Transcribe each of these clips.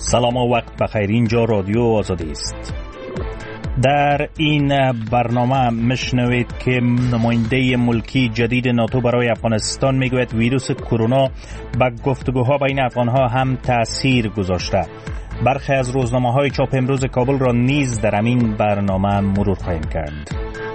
سلام و وقت بخیر. اینجا رادیو آزادی است. در این برنامه مشنوید که نماینده ملکی جدید ناتو برای افغانستان میگوید ویروس کرونا به گفتگوها بین افغانها هم تأثیر گذاشته. برخی از روزنامه‌های چاپ امروز کابل را نیز در این برنامه مرور خواهیم کرد.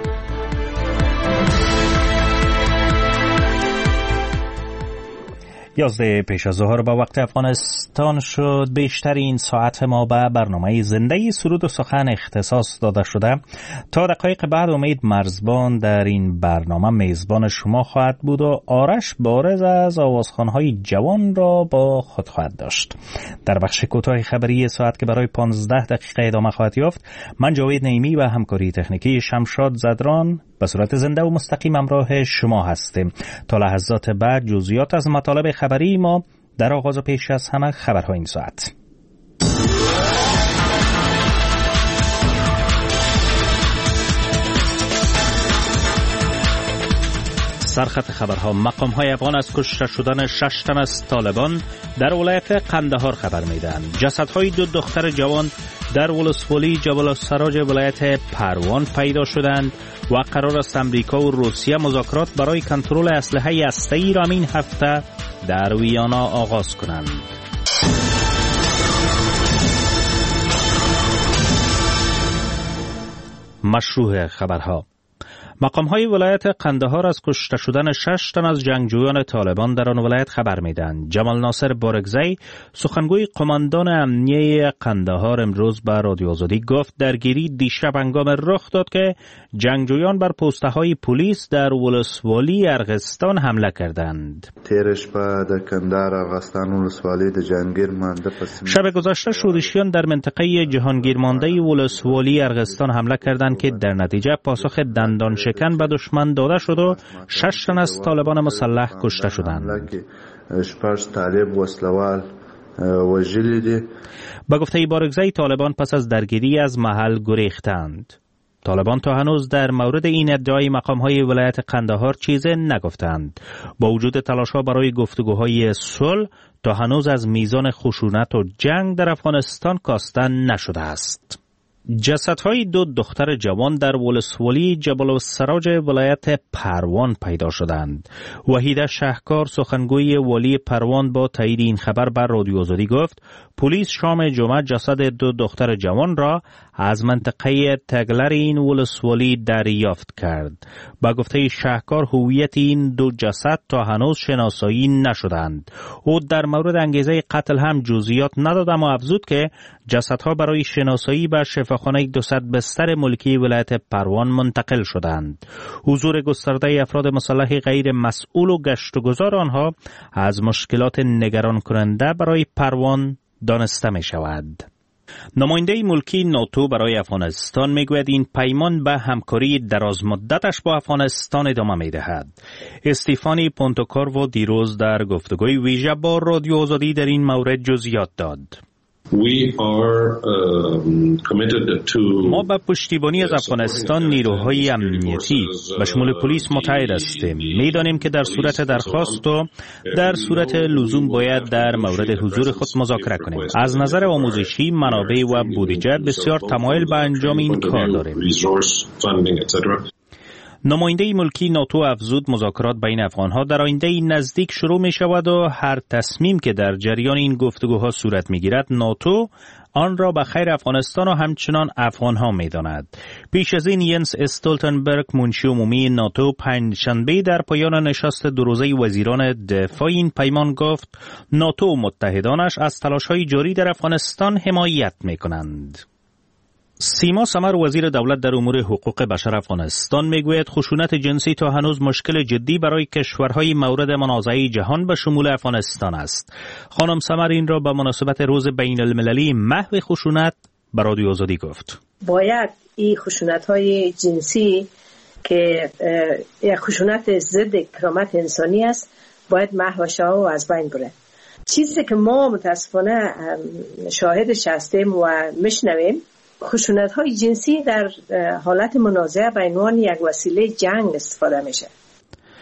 11 پیش از ظهر با وقت افغانستان شد. بیشترین ساعت ما به برنامه زنده سرود و سخن اختصاص داده شده. تا دقایق بعد امید مرزبان در این برنامه میزبان شما خواهد بود و آرش بارز از آوازخوان‌های جوان را با خود خواهد داشت. در بخش کوتاه خبری ساعت که برای 15 دقیقه ادامه خواهد یافت، من جاوید نعیمی و همکاری تکنیکی شمشاد زدران به صورت زنده و مستقیم همراه شما هستیم. تا لحظات بعد جزئیات از مطالب خبری ما در آغاز پیش از همه خبرها این ساعت. سرخط خبرها: مقام‌های افغان از کشته شدن 6 تن از طالبان در ولایت قندهار خبر می‌دهند. جسدهای 2 دختر جوان در ولسوالی جبل السراج ولایت پروان پیدا شدند و قرار است امریکا و روسیه مذاکرات برای کنترل اسلحه هسته‌ای را این هفته در ویانا آغاز کنند. مشروع خبرها: مقام‌های ولایت قندهار از کشته شدن 6 تن از جنگجویان طالبان در آن ولایت خبر می‌دهند. جمال ناصر بارگزی، سخنگوی قماندان امنیه قندهار، امروز به رادیو آزادی گفت درگیری دیشب هنگام رخ داد که جنگجویان بر پست‌های پلیس در ولسوالی ارغستان حمله کردند. شب گذشته شورشیان در منطقه جهانگیر مانده ولسوالی ارغستان حمله کردند که در نتیجه پاسخ دندان شکن به دشمن داده شد و 6 تن از طالبان مسلح کشته شدند. با گفته بارگزی، طالبان پس از درگیری از محل گریختند. طالبان تا هنوز در مورد این ادعای مقام‌های ولایت قندهار چیزی نگفتند. با وجود تلاش‌ها برای گفتگوهای صلح، تا هنوز از میزان خشونت و جنگ در افغانستان کاسته نشده است. جسدهای 2 دختر جوان در ولسوالی جبل السراج ولایت پروان پیدا شدند. وحیده شهکار، سخنگوی والی پروان، با تایید این خبر بر رادیو آزادی گفت پلیس شام جمعه جسد 2 دختر جوان را از منطقه تگلر این ولسوالی دریافت کرد. با گفته شهکار، هویت این 2 جسد تا هنوز شناسایی نشدند. او در مورد انگیزه قتل هم جزئیات نداد، اما افزود که جسدها برای شناسایی به شفاخانه 200 بستر ملکی ولایت پروان منتقل شدند. حضور گسترده افراد مسلح غیر مسئول و گشت و گذار آنها از مشکلات نگران کننده برای پروان دانسته می شود. نماینده ملکی ناتو برای افغانستان میگوید این پیمان به همکاری دراز مدتش با افغانستان ادامه می دهد. استیفانی پونتوکارو دیروز در گفتگوی ویژه با رادیو آزادی در این مورد جزئیات داد. ما به پشتیبانی از افغانستان نیروهای امنیتی به شمول پلیس متحد هستیم. می‌دانیم که در صورت درخواست و در صورت لزوم باید در مورد حضور خود مذاکره کنیم. از نظر آموزشی، منابع و بودجه بسیار تمایل به انجام این کار داریم. نماینده ملکی ناتو افزود مذاکرات بین افغانها در آینده نزدیک شروع می شود و هر تصمیم که در جریان این گفتگوها صورت می گیرد ناتو آن را به خیر افغانستان و همچنان افغانها می داند. پیش از این ینس استولتنبرگ، منشی عمومی ناتو، پنجشنبه در پایان نشست 2 روزه وزیران دفاع این پیمان گفت ناتو و متحدانش از تلاش‌های جاری در افغانستان حمایت می کنند. سیما سمر، وزیر دولت در امور حقوق بشر افغانستان، میگوید خشونت جنسی تا هنوز مشکل جدی برای کشورهای مورد منازعه جهان به شمول افغانستان است. خانم سمر این را به مناسبت روز بین المللی محو خشونت به رادیو آزادی گفت. باید این خشونت‌های جنسی که یک خشونت ضد کرامت انسانی است باید محو شود و از بین بره. چیزی که ما متاسفانه شاهدش هستیم و میشنویم، خشونت‌های جنسی در حالت منازعه به عنوان یک وسیله جنگ استفاده میشه.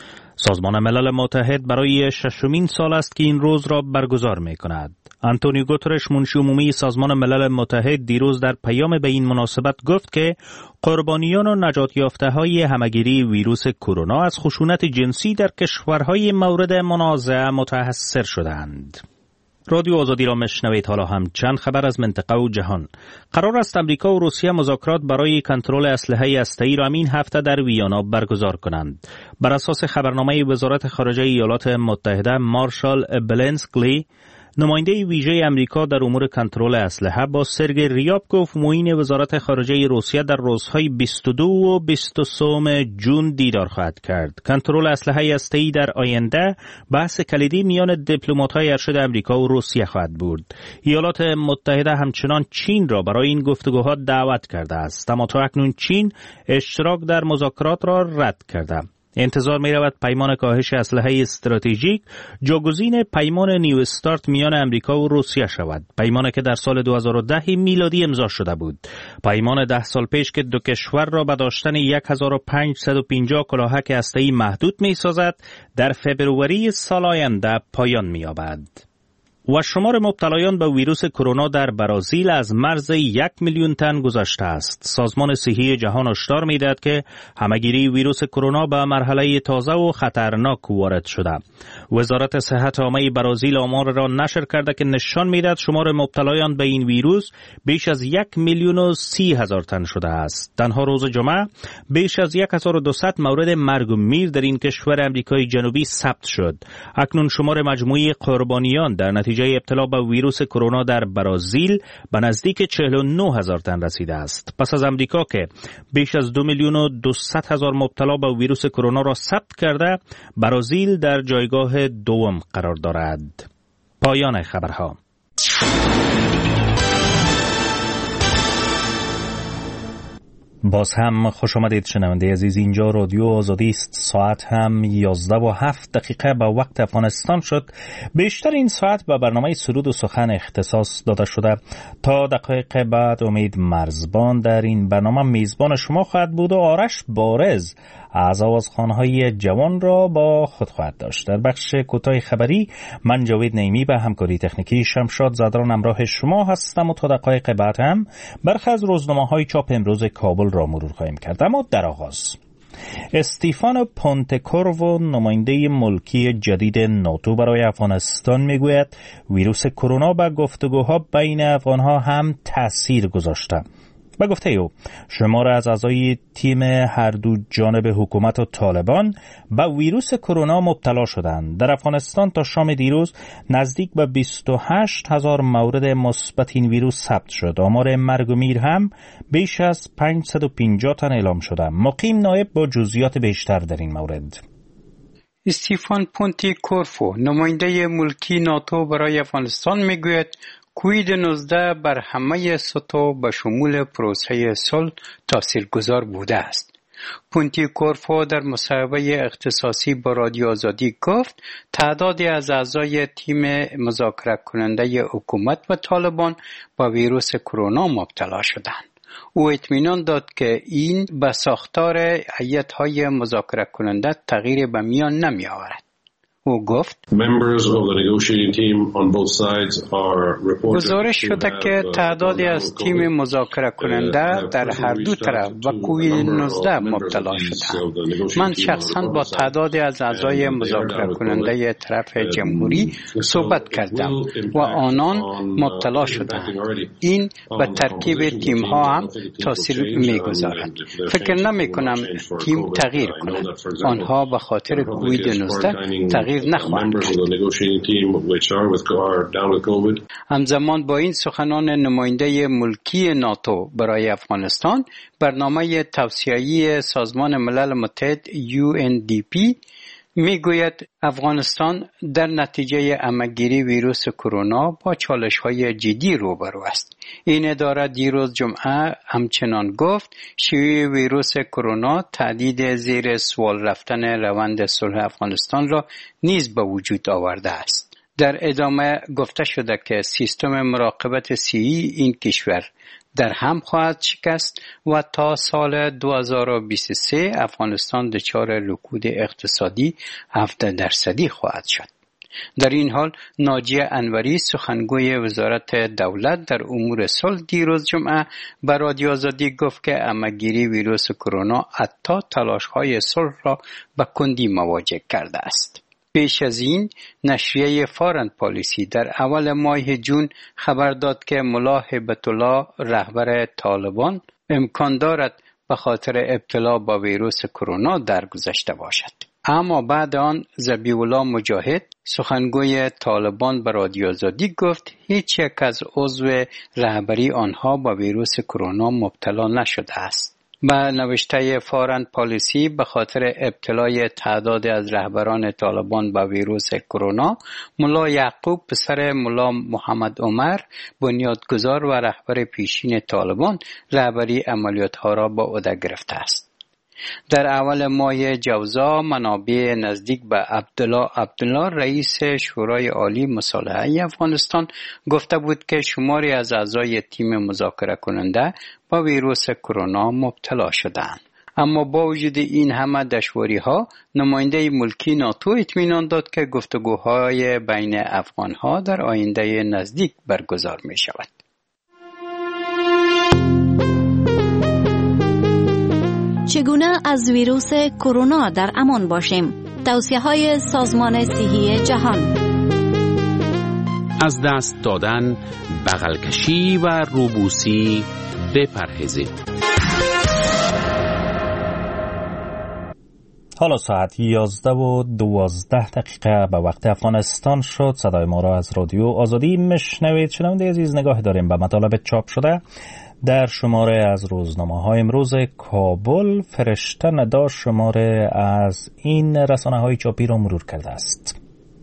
سازمان ملل متحد برای 6مین سال است که این روز را برگزار می کند. آنتونیو گوترش منشی عمومی سازمان ملل متحد دیروز در پیام به این مناسبت گفت که قربانیان و نجات یافته‌های همه‌گیری ویروس کرونا از خشونت جنسی در کشورهای مورد منازعه متأثر شدند. رادیو آزادی را میشنوید. حالا هم چند خبر از منطقه و جهان. قرار است امریکا و روسیه مذاکرات برای کنترل اسلحه هسته‌ای را این هفته در ویانا برگزار کنند. بر اساس خبرنامه وزارت خارجه ایالات متحده، مارشال بلنسکلی، نماینده ویژه امریکا در امور کنترل اسلحه، با سرگئی ریابکوف، معین وزارت خارجه روسیه، در روزهای 22 و 23 جون دیدار خواهد کرد. کنترل اسلحه هسته‌ای در آینده بحث کلیدی میان دیپلمات‌های ارشد امریکا و روسیه خواهد بود. ایالات متحده همچنان چین را برای این گفتگوها دعوت کرده است، اما تا اکنون چین اشتراک در مذاکرات را رد کرده. انتظار می رود پیمان کاهش اسلحه استراتژیک جاگزین پیمان نیو استارت میان امریکا و روسیه شود. پیمانی که در سال 2010 میلادی امضا شده بود. پیمان 10 سال پیش که دو کشور را به داشتن 1550 کلاهک هسته‌ای محدود می سازد، در فبروری سال آینده پایان می یابد. و شمار مبتلایان به ویروس کرونا در برزیل از مرز 1,000,000 تن گذشته است. سازمان صحی جهان هشدار می‌دهد که همه‌گیری ویروس کرونا به مرحله تازه و خطرناک وارد شده. وزارت صحت عامه برزیل آمار را نشر کرده که نشان می‌دهد شمار مبتلایان به این ویروس بیش از 1,030,000 تن شده است. تنها روز جمعه بیش از 1200 مورد مرگ و میر در این کشور آمریکای جنوبی ثبت شد. اکنون شمار مجموعی قربانیان در نتیجه ابتلا به ویروس کرونا در برزیل به نزدیک 49,000 تن رسیده است. پس از امریکا که بیش از 2,200,000 مبتلا به ویروس کرونا را ثبت کرده، برزیل در جایگاه دوم قرار دارد. پایان خبرها. باز هم خوش آمدید شنونده عزیز. اینجا رادیو آزادی است. ساعت هم 11:07 به وقت افغانستان شد. بیشتر این ساعت به برنامه سرود و سخن اختصاص داده شده. تا دقایق بعد امید مرزبان در این برنامه میزبان شما خواهد بود و آرش بارز از آوازخوان‌های جوان را با خود خواهد داشت. در بخش کوتاه خبری من جاوید نعیمی به همکاری تکنیکی شمشاد زدران همراه شما هستم و تا دقایق بعد هم برخی از روزنامه‌های چاپ امروز کابل را مرور خواهیم کرد. اما در آغاز استیفانو پونتکورو، نماینده ملکی جدید ناتو برای افغانستان، میگوید ویروس کرونا به گفتگوها بین افغانها هم تأثیر گذاشته. به گفته او شمار از اعضای تیم هر دو جانب حکومت و طالبان به ویروس کرونا مبتلا شدند. در افغانستان تا شام دیروز نزدیک به 28,000 مورد مثبت این ویروس ثبت شد. آمار مرگ و میر هم بیش از 550 تن اعلام شده. مقیم نایب با جزئیات بیشتر در این مورد. استیفان پونتکورو، نماینده ملکی ناتو برای افغانستان، میگوید کووید-19 بر همه سطوح به شمول پروسه صلح تاثیرگذار بوده است. پونتکورو در مصاحبه اختصاصی با رادیو آزادی گفت تعدادی از اعضای تیم مذاکره کننده حکومت و طالبان با ویروس کرونا مبتلا شدند. او اطمینان داد که این به ساختار هیئت‌های مذاکره کننده تغییر به میان نمی آورد. او گفت گزارش شده که تعدادی از تیم مذاکره کننده در هر دو طرف و کووید-19 مبتلا شدند. من شخصا با تعدادی از اعضای مذاکره کننده طرف جمهوری صحبت کردم و آنان مبتلا شدند. این به ترکیب تیم ها هم تاثیر میگذارد. فکر نمی کنم تیم تغییر کند. آنها به خاطر کووید-19 تغییر نخواهند کرد. همزمان با این سخنان نماینده ملکی ناتو برای افغانستان، برنامه توسعه‌ای سازمان ملل متحد UNDP میگوید افغانستان در نتیجه همه‌گیری ویروس کرونا با چالش‌های جدی روبرو است. این اداره دیروز جمعه همچنان گفت شیوع ویروس کرونا تهدید زیر سوال رفتن روند صلح افغانستان را نیز به وجود آورده است. در ادامه گفته شده که سیستم مراقبت صحی این کشور در هم خواهد شکست و تا سال 2023 افغانستان دچار رکود اقتصادی 17% خواهد شد. در این حال ناجیه انوری سخنگوی وزارت دولت در امور صلح دیروز جمعه به رادیو آزادی گفت که همه‌گیری ویروس کرونا حتی تلاش‌های صلح را به کندی مواجه کرده است. پیش از این نشریه فارن پالیسی در اول ماه جون خبر داد که ملا هیبت الله رهبر طالبان امکان دارد به خاطر ابتلا با ویروس کرونا درگذشته باشد. اما بعد آن ذبیح الله مجاهد سخنگوی طالبان به رادیو آزادی گفت هیچ یک از عضو رهبری آنها با ویروس کرونا مبتلا نشده است. به نوشته فارن پالیسی به خاطر ابتلای تعداد از رهبران طالبان با ویروس کرونا، ملا یعقوب پسر ملا محمد عمر بنیادگذار و رهبر پیشین طالبان رهبری عملیات‌ها را به عهده گرفته است. در اول ماه جوزا منابع نزدیک به عبدالله رئیس شورای عالی مصالحه افغانستان گفته بود که شماری از اعضای تیم مذاکره کننده با ویروس کرونا مبتلا شدند. اما با وجود این همه دشواری‌ها نماینده ملکی ناتو اطمینان داد که گفتگوهای بین افغان‌ها در آینده نزدیک برگزار می‌شود. چگونه از ویروس کرونا در امان باشیم؟ توصیه‌های سازمان صحی جهان. از دست دادن، بغل کشی و روبوسی بپرهیزید. حالا ساعت 11:12 به وقت افغانستان شد. صدای ما را از رادیو آزادی میشنوید. شنونده عزیز، نگاه داریم به مطالب چاپ شده در شماره از روزنامه‌های امروز کابل. فرشته ندا شماره از این رسانه‌های چاپی را مرور کرده است.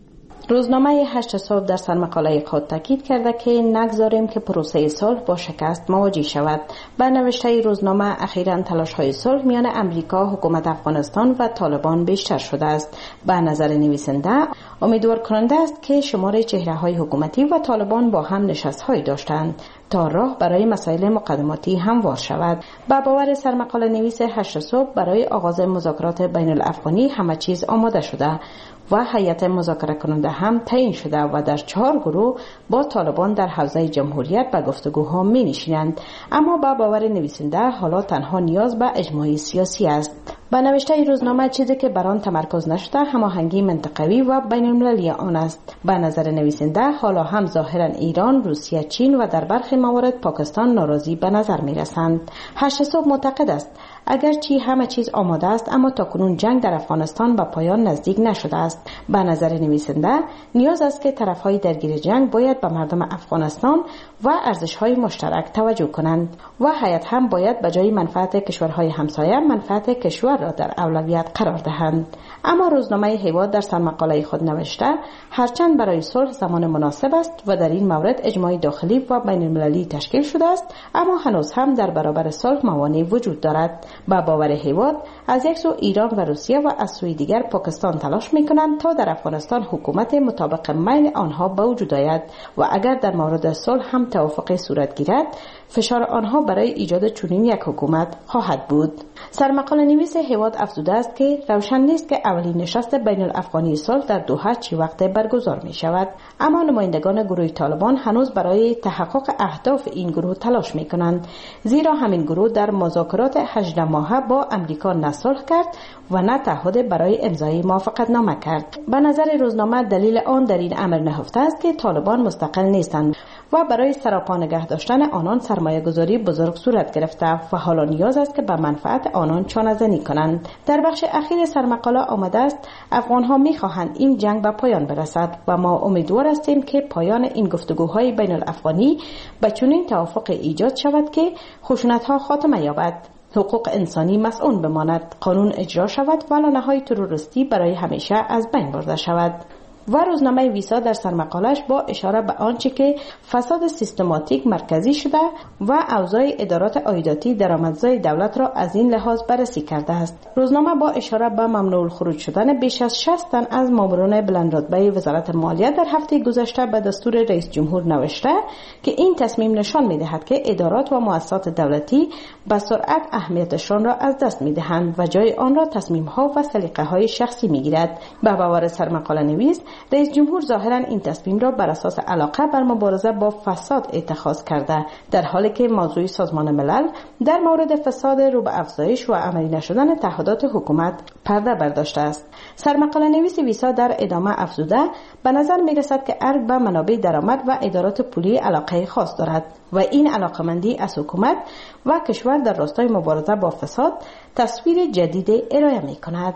روزنامه 8 صبح در سرمقاله خود تاکید کرده که نگذاریم که پروسه صلح با شکست مواجه شود. به نوشته روزنامه اخیراً تلاش‌های صلح میان امریکا، حکومت افغانستان و طالبان بیشتر شده است. به نظر نویسنده امیدوار کننده است که شمار چهره‌های حکومتی و طالبان با هم نشست‌هایی داشتند تا راه برای مسائل مقدماتی هموار شود. با باور سرمقاله نویس 8 صبح برای آغاز مذاکرات بین الافغانی همه چیز آماده شده و هیئت مذاکره کننده هم تعیین شده و در 4 گروه با طالبان در حوزه جمهوریت به گفتگوها می نشینند. اما با باور نویسنده حالا تنها نیاز به اجماع سیاسی است. با نوشته روزنامه چیزی که بر آن تمرکز نشده هماهنگی منطقوی و بین المللی آن است. به نظر نویسنده حالا هم ظاهرا ایران، روسیه، چین و در برخی موارد پاکستان ناراضی به نظر می رسند. 8 صبح معتقد است اگرچه همه چیز آماده است اما تاکنون جنگ در افغانستان به پایان نزدیک نشده است. به نظر نویسنده نیاز است که طرفهای درگیر جنگ باید به مردم افغانستان و ارزش‌های مشترک توجه کنند و هیئت هم باید به جای منفعت کشورهای همسایه منفعت کشور را در اولویت قرار دهند. اما روزنامه هیواد در سرمقاله خود نوشته هرچند برای صلح زمان مناسب است و در این مورد اجماع داخلی و بین المللی تشکیل شده است، اما هنوز هم در برابر صلح موانع وجود دارد. با باور هیواد از یک سو ایران و روسیه و از سوی دیگر پاکستان تلاش می‌کنند تا در افغانستان حکومت مطابق میل آنها به وجود آید و اگر در مورد صلح هم توافقی صورت گیرد فشار آنها برای ایجاد چنین یک حکومت خواهد بود. سرمقاله نویس هیواد افزوده است که روشن نیست که اولین نشست بین الافغانی صلح در دوحه چه وقت برگزار می شود، اما نمایندگان گروه طالبان هنوز برای تحقق اهداف این گروه تلاش می کنند، زیرا همین گروه در مذاکرات 18 ماهه با امریکا نه صلح کرد و نه تعهد برای امضای موافقتنامه کرد. به نظر روزنامه دلیل آن در این امر نهفته است که طالبان مستقل نیستند و برای سراپا نگه داشتن آنان سرمایه‌گذاری بزرگ صورت گرفته و حالا نیاز است که به منفعت آنان چانه‌زنی کنند. در بخش اخیر سرمقاله آمده است افغان‌ها می‌خواهند این جنگ به پایان برسد و ما امیدوار هستیم که پایان این گفتگوهای بین الافغانی به چنین توافق ایجاد شود که خشونت‌ها خاتمه یابد، حقوق انسانی مسئول بماند، قانون اجرا شود و لانه‌های تروریستی برای همیشه از بین برده شود. و روزنامه ویسا در سرمقالش با اشاره به آنچه که فساد سیستماتیک مرکزی شده و اوضاع ادارات عایداتی درآمدزای دولت را از این لحاظ بررسی کرده است. روزنامه با اشاره به ممنوع الخروج شدن بیش از 60 تن از ماموران بلندرتبه وزارت مالیه در هفته گذشته به دستور رئیس جمهور نوشته که این تصمیم نشان می‌دهد که ادارات و مؤسسات دولتی به سرعت اهمیتشان را از دست می‌دهند و جای آن را تصمیم‌ها و سلیقه‌های شخصی می‌گیرد. به باور سرمقاله نویس، رئیس جمهور ظاهراً این تصمیم را بر اساس علاقه بر مبارزه با فساد اتخاذ کرده، در حالی که موضوع سازمان ملل در مورد فساد رو به افزایش و عملی نشدن تعهدات حکومت پرده برداشته است. سرمقاله نویس ویسا در ادامه افزوده به نظر می‌رسد که ارگ به منابع درآمد و ادارات پولی علاقه خاص دارد و این علاقمندی از حکومت و کشور در راستای مبارزه با فساد تصویر جدید ارائه می‌کند.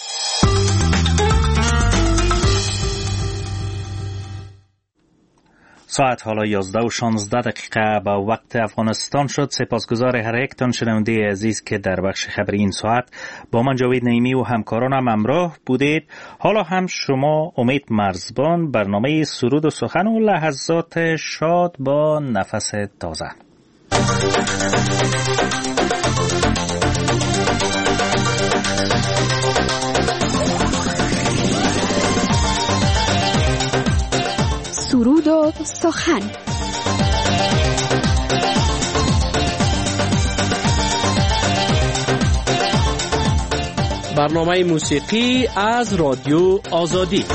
ساعت حالا 11:16 با وقت افغانستان شد. سپاسگزار هر یک تان شنونده عزیز که در بخش خبری این ساعت با من جاوید نعیمی و همکارانم همراه بودید. حالا هم شما امید مرزبان برنامه سرود و سخن و لحظات شاد با نفس تازه. سرود و سخن. برنامه موسیقی از رادیو آزادی.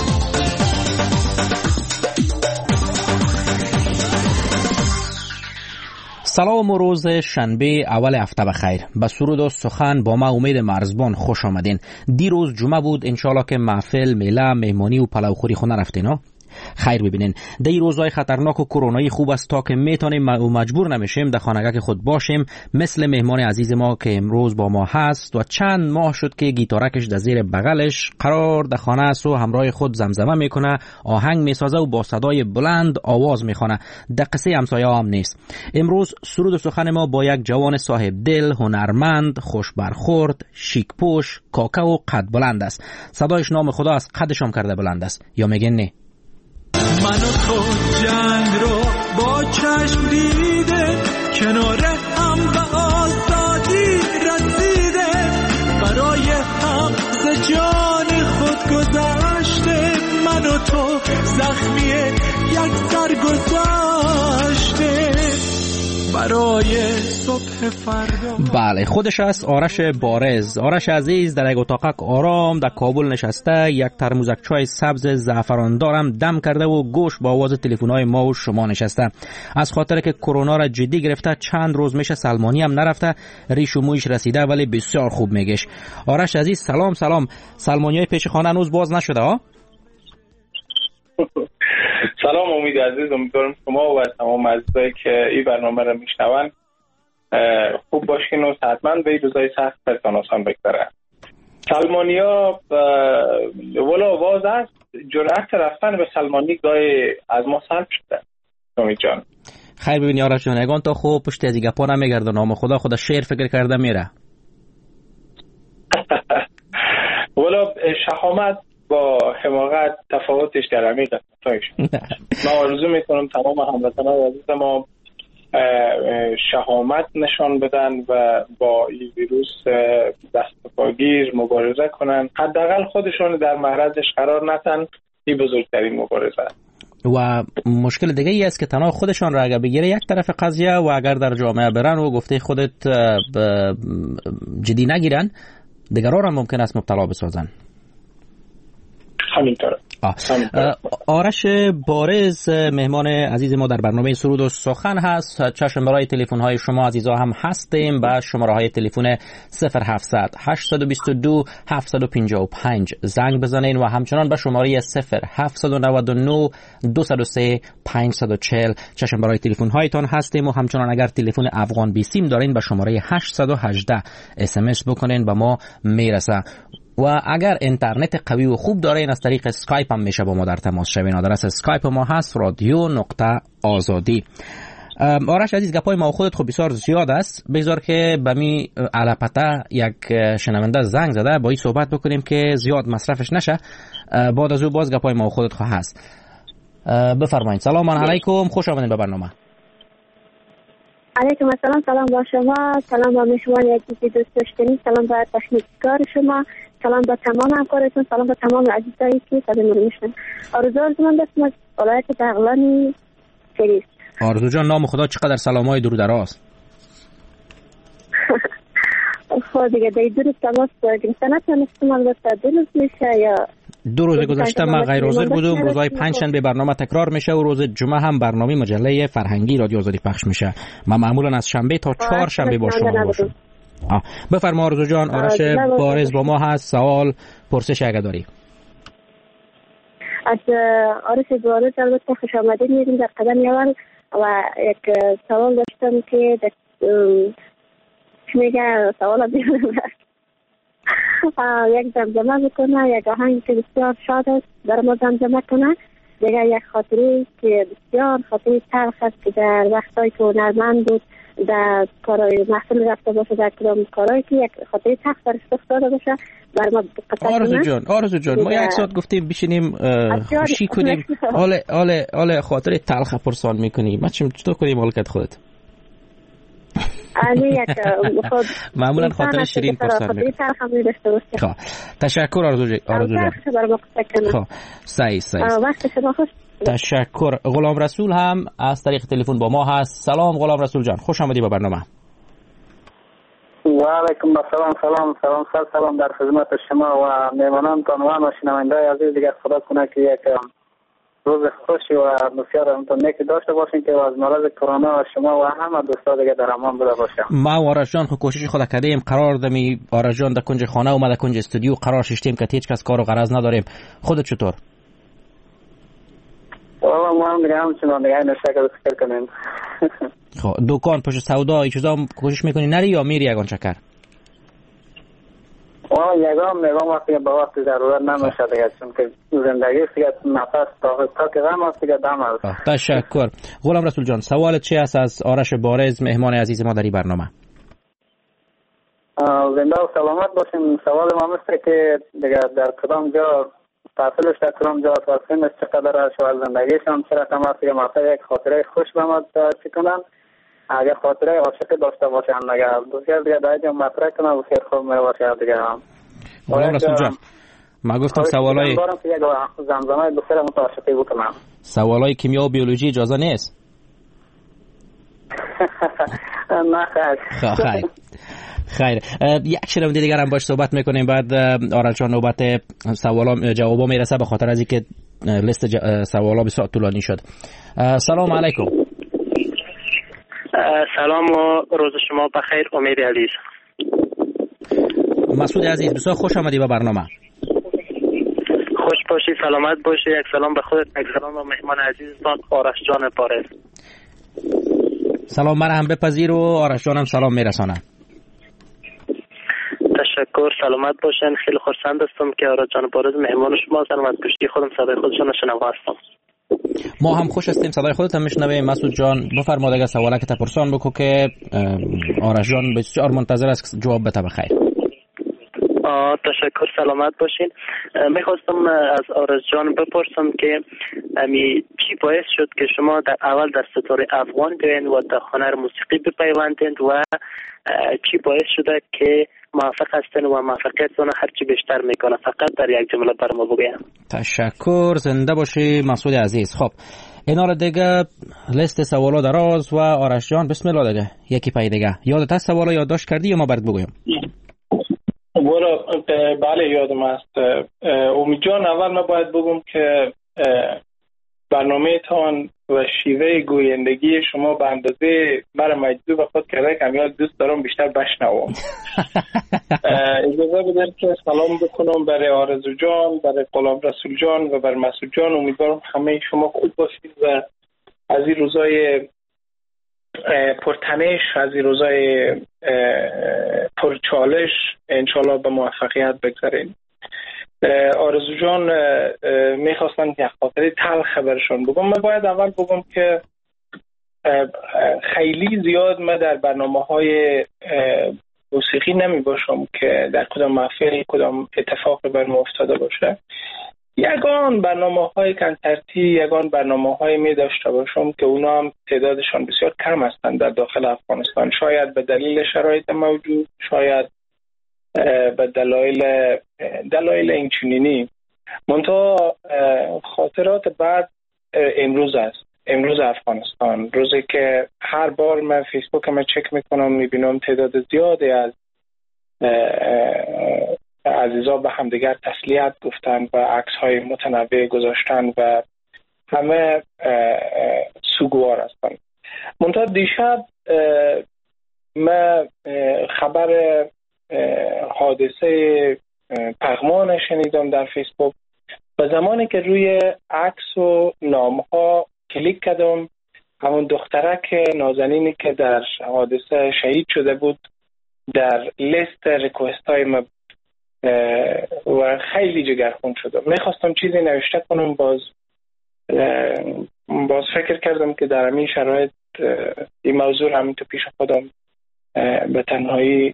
سلام و روز شنبه اول هفته بخیر. به سرود و سخن با ما امید مرزبان خوش آمدین. دیروز جمعه بود، انشالله که محفل، میله، مهمانی و پلوخوری خونه رفتین ها؟ خیر ببینین. در این روزهای خطرناک و کرونایی خوب است تا که میتونیم و مجبور نمیشیم در خانگاه خود باشیم، مثل مهمان عزیز ما که امروز با ما هست و چند ماه شد که گیتارکش در زیر بغلش قرار در خانه است و همراه خود زمزمه میکنه، آهنگ میسازه و با صدای بلند آواز میخونه. در قصه همسایه هم نیست. امروز سرود و سخن ما با یک جوان صاحب دل، هنرمند، خوش برخورد، شیک پوش، کاکا و قد بلند است. صدایش نام خدا از قدش هم کرده بلند است. یا میگن نه؟ من و تو جنگ رو با چشم دیده، کنار هم به آزادی رسیده، برای حق ز جان خود گذاشته، من و تو زخمی یک سر گذاشته برای صبح فردا. بله، خودش است آرش بارز. آرش عزیز در یک اتاق آرام در کابل نشسته، یک ترموزک چای سبز زعفران دارم دم کرده و گوش با آواز تلفن‌های ما و شما نشسته. از خاطر که کرونا را جدی گرفته چند روز میشه سلمانی هم نرفته، ریش و مویش رسیده ولی بسیار خوب میگش. آرش عزیز سلام. سلمانیای پیش خانه هنوز باز نشده ها؟ سلام امید عزیز، امیدوارم شما و تمام عزیزایی که این برنامه رو میشنون خوب باشین و حتما به این روزای سخت برتان آسان بگذره. سلمانیا ولا آواز است، جرأت رفتن به سلمانی گاهی از ما سلب شده. امید جان خیر ببینی آرش جان، اگان تا خوب پشت از گپا نمیگرده، نام خدا شعر فکر کرده میره. ولا شهامت با حماقت تفاوتش در عمیق است. ما آرزو میکنم تمام هموطنان عزیز ما شهامت نشان بدن و با این ویروس دست و پاگیر مبارزه کنن، حداقل خودشون در معرضش قرار ندن. این بزرگترین مبارزه است. و مشکل دیگه ای است که تنها خودشان را اگر بگیره یک طرف قضیه و اگر در جامعه برن و گفته خودت جدی نگیرن، دیگران هم ممکن است مبتلا بسازن. همینطوره. آرش بارز مهمان عزیز ما در برنامه سرود و سخن هست. چشم برای تلفن های شما عزیزا هم هستیم با شماره های تلفن 0700 822 755 زنگ بزنین و همچنان به شماره 0799 203 540 چشم برای تلفن هایتان هستیم و همچنان اگر تلفن افغان بی سیم دارین به شماره 818 SMS بکنین به ما میرسه. و اگر اینترنت قوی و خوب دارین از طریق اسکایپ هم میشه با ما در تماس شوین. آدرس اسکایپ ما هست رادیو نقطه آزادی. آرش عزیز، گپای ما خودت خب بسیار زیاد است، بذار که بمی علپته یک شنونده زنگ زده با این صحبت بکنیم که زیاد مصرفش نشه، بعد از او باز گپای ما خودت خواه هست. بفرمایید. سلام علیکم، خوش آمدید به برنامه. علیکم السلام، سلام با شما، سلام با مشوار عزیزی دوست داشتنی، سلام با تکنیک‌کار شما، سلام با تمام همکارتون، سلام با تمام عزیزایی که صدای ما میشنون. آرزو من دستم از ولایت بغلان سریس. آرزو جان، نام خدا چقدر سلامای درو دراز. خب دیگه دو تماس گرفتن نتونستم، البته 2 روز میشه یا 2 روز گذشته من غیر حاضر بودم. روزهای پنجشنبه برنامه تکرار میشه و روز جمعه هم برنامه مجله فرهنگی رادیو آزادی پخش میشه. من معمولا از شنبه تا 4 شنبه با شما باشم. بفرما آرزو جان. آرش بارز با ما هست، سوال پرسش اگه داری. از آرش بارز البته خوش آمدید میگیم در قدم اول و یک سوال داشتم که میگه سوال بیارم یک زمزمه بکنه، یک آهنگ که بسیار شاد است در ما زمزمه کنه، دیگه یک خاطری که بسیار خاطری تلخ است که در وقتایی که هنرمند بود در کارهای محفل رفته باشه، در کدام کارهایی که یک خاطری تلخ درش افتاده باشه بر ما آرزو جان ما یک ساعت گفتیم بشینیم خوشی کنیم، حال خاطر تلخ پرسان میکنیم، ما چطور کنیم حالت خودت؟ معمولا خاطر شیرین پرسان میکنیم. خب تشکر آرزو جان. خب سعی تشکر. غلام رسول هم از طریق تلفن با ما هست. سلام غلام رسول جان، خوش آمدی به برنامه. و علیکم سلام در خدمت شما و میمانانتان و شنونده‌های عزیز. دیگر خدا کنه که یک روز خوشی و بسیار نیکی داشته باشین که از مرض کرونا شما و همه دوستا دیگه در امان بوده باشه. ما و آرش جان کوشش خود کردیم، قرار دادیم آرش جان در کنج خانه اومده، کنج استودیو قرار ششتیم که هیچ کس کارو غرض نداریم. خودت چطور؟ والله ما هم دیگه همچنان دیگه این شکل فکر کنیم. خب دکان پشت سودا ای چیزا کوشش میکنی نری یا میری یگان چکر؟ یگان وقتی به وقت ضرورت نمیشه دیگه، چون که زندگی دیگه نفس تا که غم است دیگه دم است. تشکر. غلام رسول جان، سوالت چی است از آرش بارز مهمان عزیز ما در این برنامه؟ زنده و سلامت باشین. سوال ما مثل که دیگه در کدام جا تحصیلش در کدام جا و سنش چقدر است و زندگیش هم چه رقم است که مثلا یک خاطره خوش به ما چی کنن، اگر خاطره عاشقی داشته باشن اگر بسیار دیگه در اینجا مطرح کنن بسیار خوب میباشه دیگه. غلام رسول جان ما گفتم سوالای زمزمه بسیار متعاشقی بکنم. سوالای کیمیا و بیولوژی اجازه نیست؟ نه خیر. یک شنونده دیگر هم باش صحبت میکنیم، بعد آرش جان نوبت سوالا جوابا میرسه به خاطر از اینکه لیست سوالا بسیار طولانی شد. سلام علیکم. سلام و روز شما بخیر. امید عزیز. مسعود عزیز بسیار خوش آمدی به برنامه. خوش باشی، سلامت باشی. یک سلام به خودت، یک سلام به مهمان عزیزتان آرش جان بارز. سلام من هم بپذیر و آرش جانم سلام میرسانم. تشکر، سلامت باشین. خیلی خرسند هستم که آرش جان بارز مهمان شما هستم و از گوشی خودم صدای خودشان شنوا هستم. ما هم خوش هستیم صدای خودت هم میشنویم. مسعود جان بفرما دیگه سوالی که تپرسان بکو که آرش جان بسیار منتظر است جواب بده. بخیر. تشکر، سلامت باشین. میخواستم از آرش جان بپرسم که چی باعث شد که شما در اول در ستاره افغان بیاین و در هنر موسیقی بپیوندین و چی باعث شده که موفق هستین و موفقیتتون هرچی بیشتر میکنه؟ فقط در یک جمله بر ما بگویم. تشکر، زنده باشی مسعود عزیز. خب اینا دیگه لیست سوالا دراز و آرش جان بسم الله دیگه یکی پای دیگه. یادت هست سوالا یادداشت کردی یا ما برات بگویم؟ بله یادم است. امید جان اول من باید بگم که برنامه تان و شیوه گویندگی شما به اندازه مرا مجذوب خود کرده که من دوست دارم بیشتر بشنوم. اجازه بدید که سلام بکنم برای آرزو جان، برای غلام رسول جان و برای مسعود جان. امیدوارم همه شما خوب باشید و از این روزای پرتنش، از این روزای پرچالش انشالله به موفقیت بگذارین. آرزو جان میخواستم که خاطره تلخ برشان بگم. من باید اول بگم که خیلی زیاد من در برنامه‌های موسیقی نمی باشم که در کدام محفل کدام اتفاق بر ما افتاده باشه. یگان برنامه‌های کنسرتی، یگان برنامه‌های می داشته باشم که اونا هم تعدادشان بسیار کم هستند در داخل افغانستان، شاید به دلیل شرایط موجود، شاید به دلایل اینچنینی. منتها خاطرات بعد امروز است، امروز افغانستان، روزی که هر بار من فیسبوک من چک میکنم میبینم تعداد زیادی از عزیزا به همدیگر تسلیت گفتن و عکس های متنوع گذاشتن و همه سوگوار هستن. منتها دیشب من خبر حادثه پغمان شنیدم در فیسبوک و زمانی که روی عکس و نام ها کلیک کردم، همون دخترک نازنینی که در حادثه شهید شده بود در لیست ریکوست های من و خیلی جگرخون شدم. میخواستم چیزی نوشته کنم، باز فکر کردم که در همین شرایط این موضوع همین تو پیش خودم به تنهایی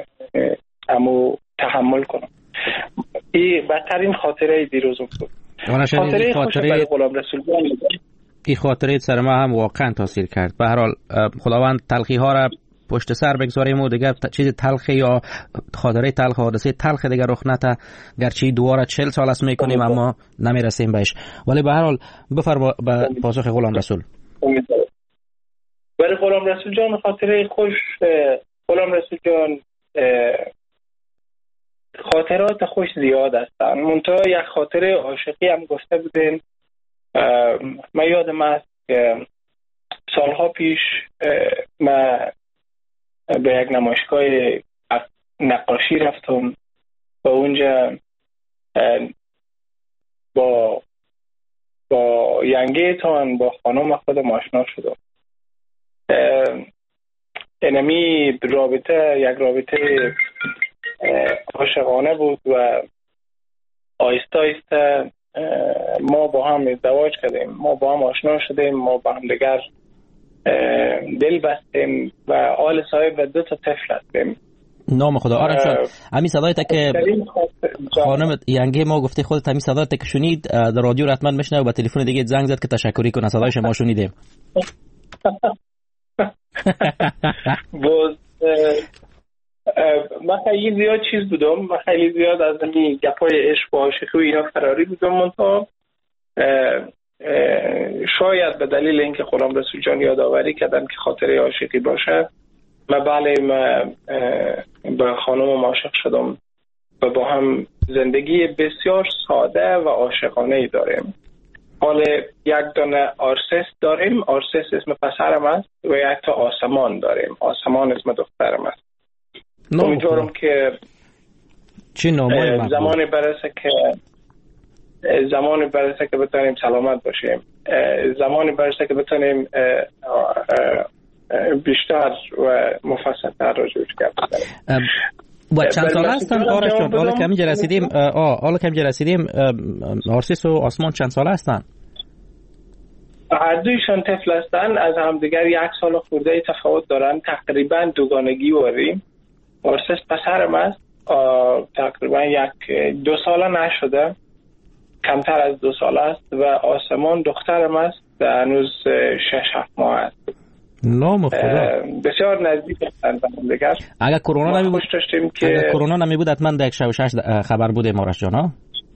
تحمل کنم. این بدترین خاطره دیروزم بود. خاطره خوش برای غلام رسول جان. این خاطره سر ما هم واقعا تاثیر کرد. به هر حال خداوند تلخی ها را پشت سر بگذاریم و دیگه چیز تلخی یا خاطره تلخ، حادثه تلخ دیگه رخ نده، گرچه دوباره 40 سال است میکنیم اما نمیرسیم بهش. ولی به هر حال بفرما به پاسخ غلام رسول. برای غلام رسول جان خاطره خوش. غلام رسول جان خاطرات خوش زیاد هستن، منتها یک خاطره عاشقی هم گفته بودین. من یادم است که سالها پیش من به یک نمایشگاه نقاشی رفتم و اونجا با ینگیتان با خانم خودم آشنا شدم. اینمی رابطه یک رابطه عاشقانه بود و آیسته آیسته ما با هم ازدواج کردیم، ما با هم آشنا شدیم، ما با هم دیگر دل بستیم و آل صاحب 2 طفل هستیم. نام خدا. آرام شد همین صدایت که خانم ینگی ما گفته خودت همین صدایت که شنید در رادیو حتما میشنه و با تلفن دیگه زنگ زد که تشکری کنه صدایش ما شنیدیم. من خیلی زیاد چیز بودم، من خیلی زیاد از این گپای عشق و عاشقی و اینا فراری بودم. منتها شاید به دلیل اینکه غلام رسول جان یادآوری کردن که خاطره عاشقی باشه، من به خانم عاشق شدم و با هم زندگی بسیار ساده و عاشقانه داریم. حال یک دانه آرسس داریم، آرسس اسم پسرم است و یک تا آسمان داریم، آسمان اسم دخترم است. امیدوارم که زمانی برسه که بتونیم سلامت باشیم، زمانی برسه که بتونیم بیشتر و مفصل‌تر راجعش گپ بزنیم. و چند ساله هستن آرش جان؟ حالا که همینجا رسیدیم آرسیس و آسمان چند ساله هستن؟ هر دویشان طفل هستن، از همدیگر 1 سال خورده تفاوت دارن، تقریبا دوگانگی واریم. آرسیس پسرم است، تقریبا 2 ساله نشده، کمتر از 2 ساله است و آسمان دخترم است، هنوز 6-7 ماه است. نام خدا. بسیار نزدیک هستند به هم دیگر. اگر کرونا نمی بود حتما در 106 خبر بوده مارش جان ها.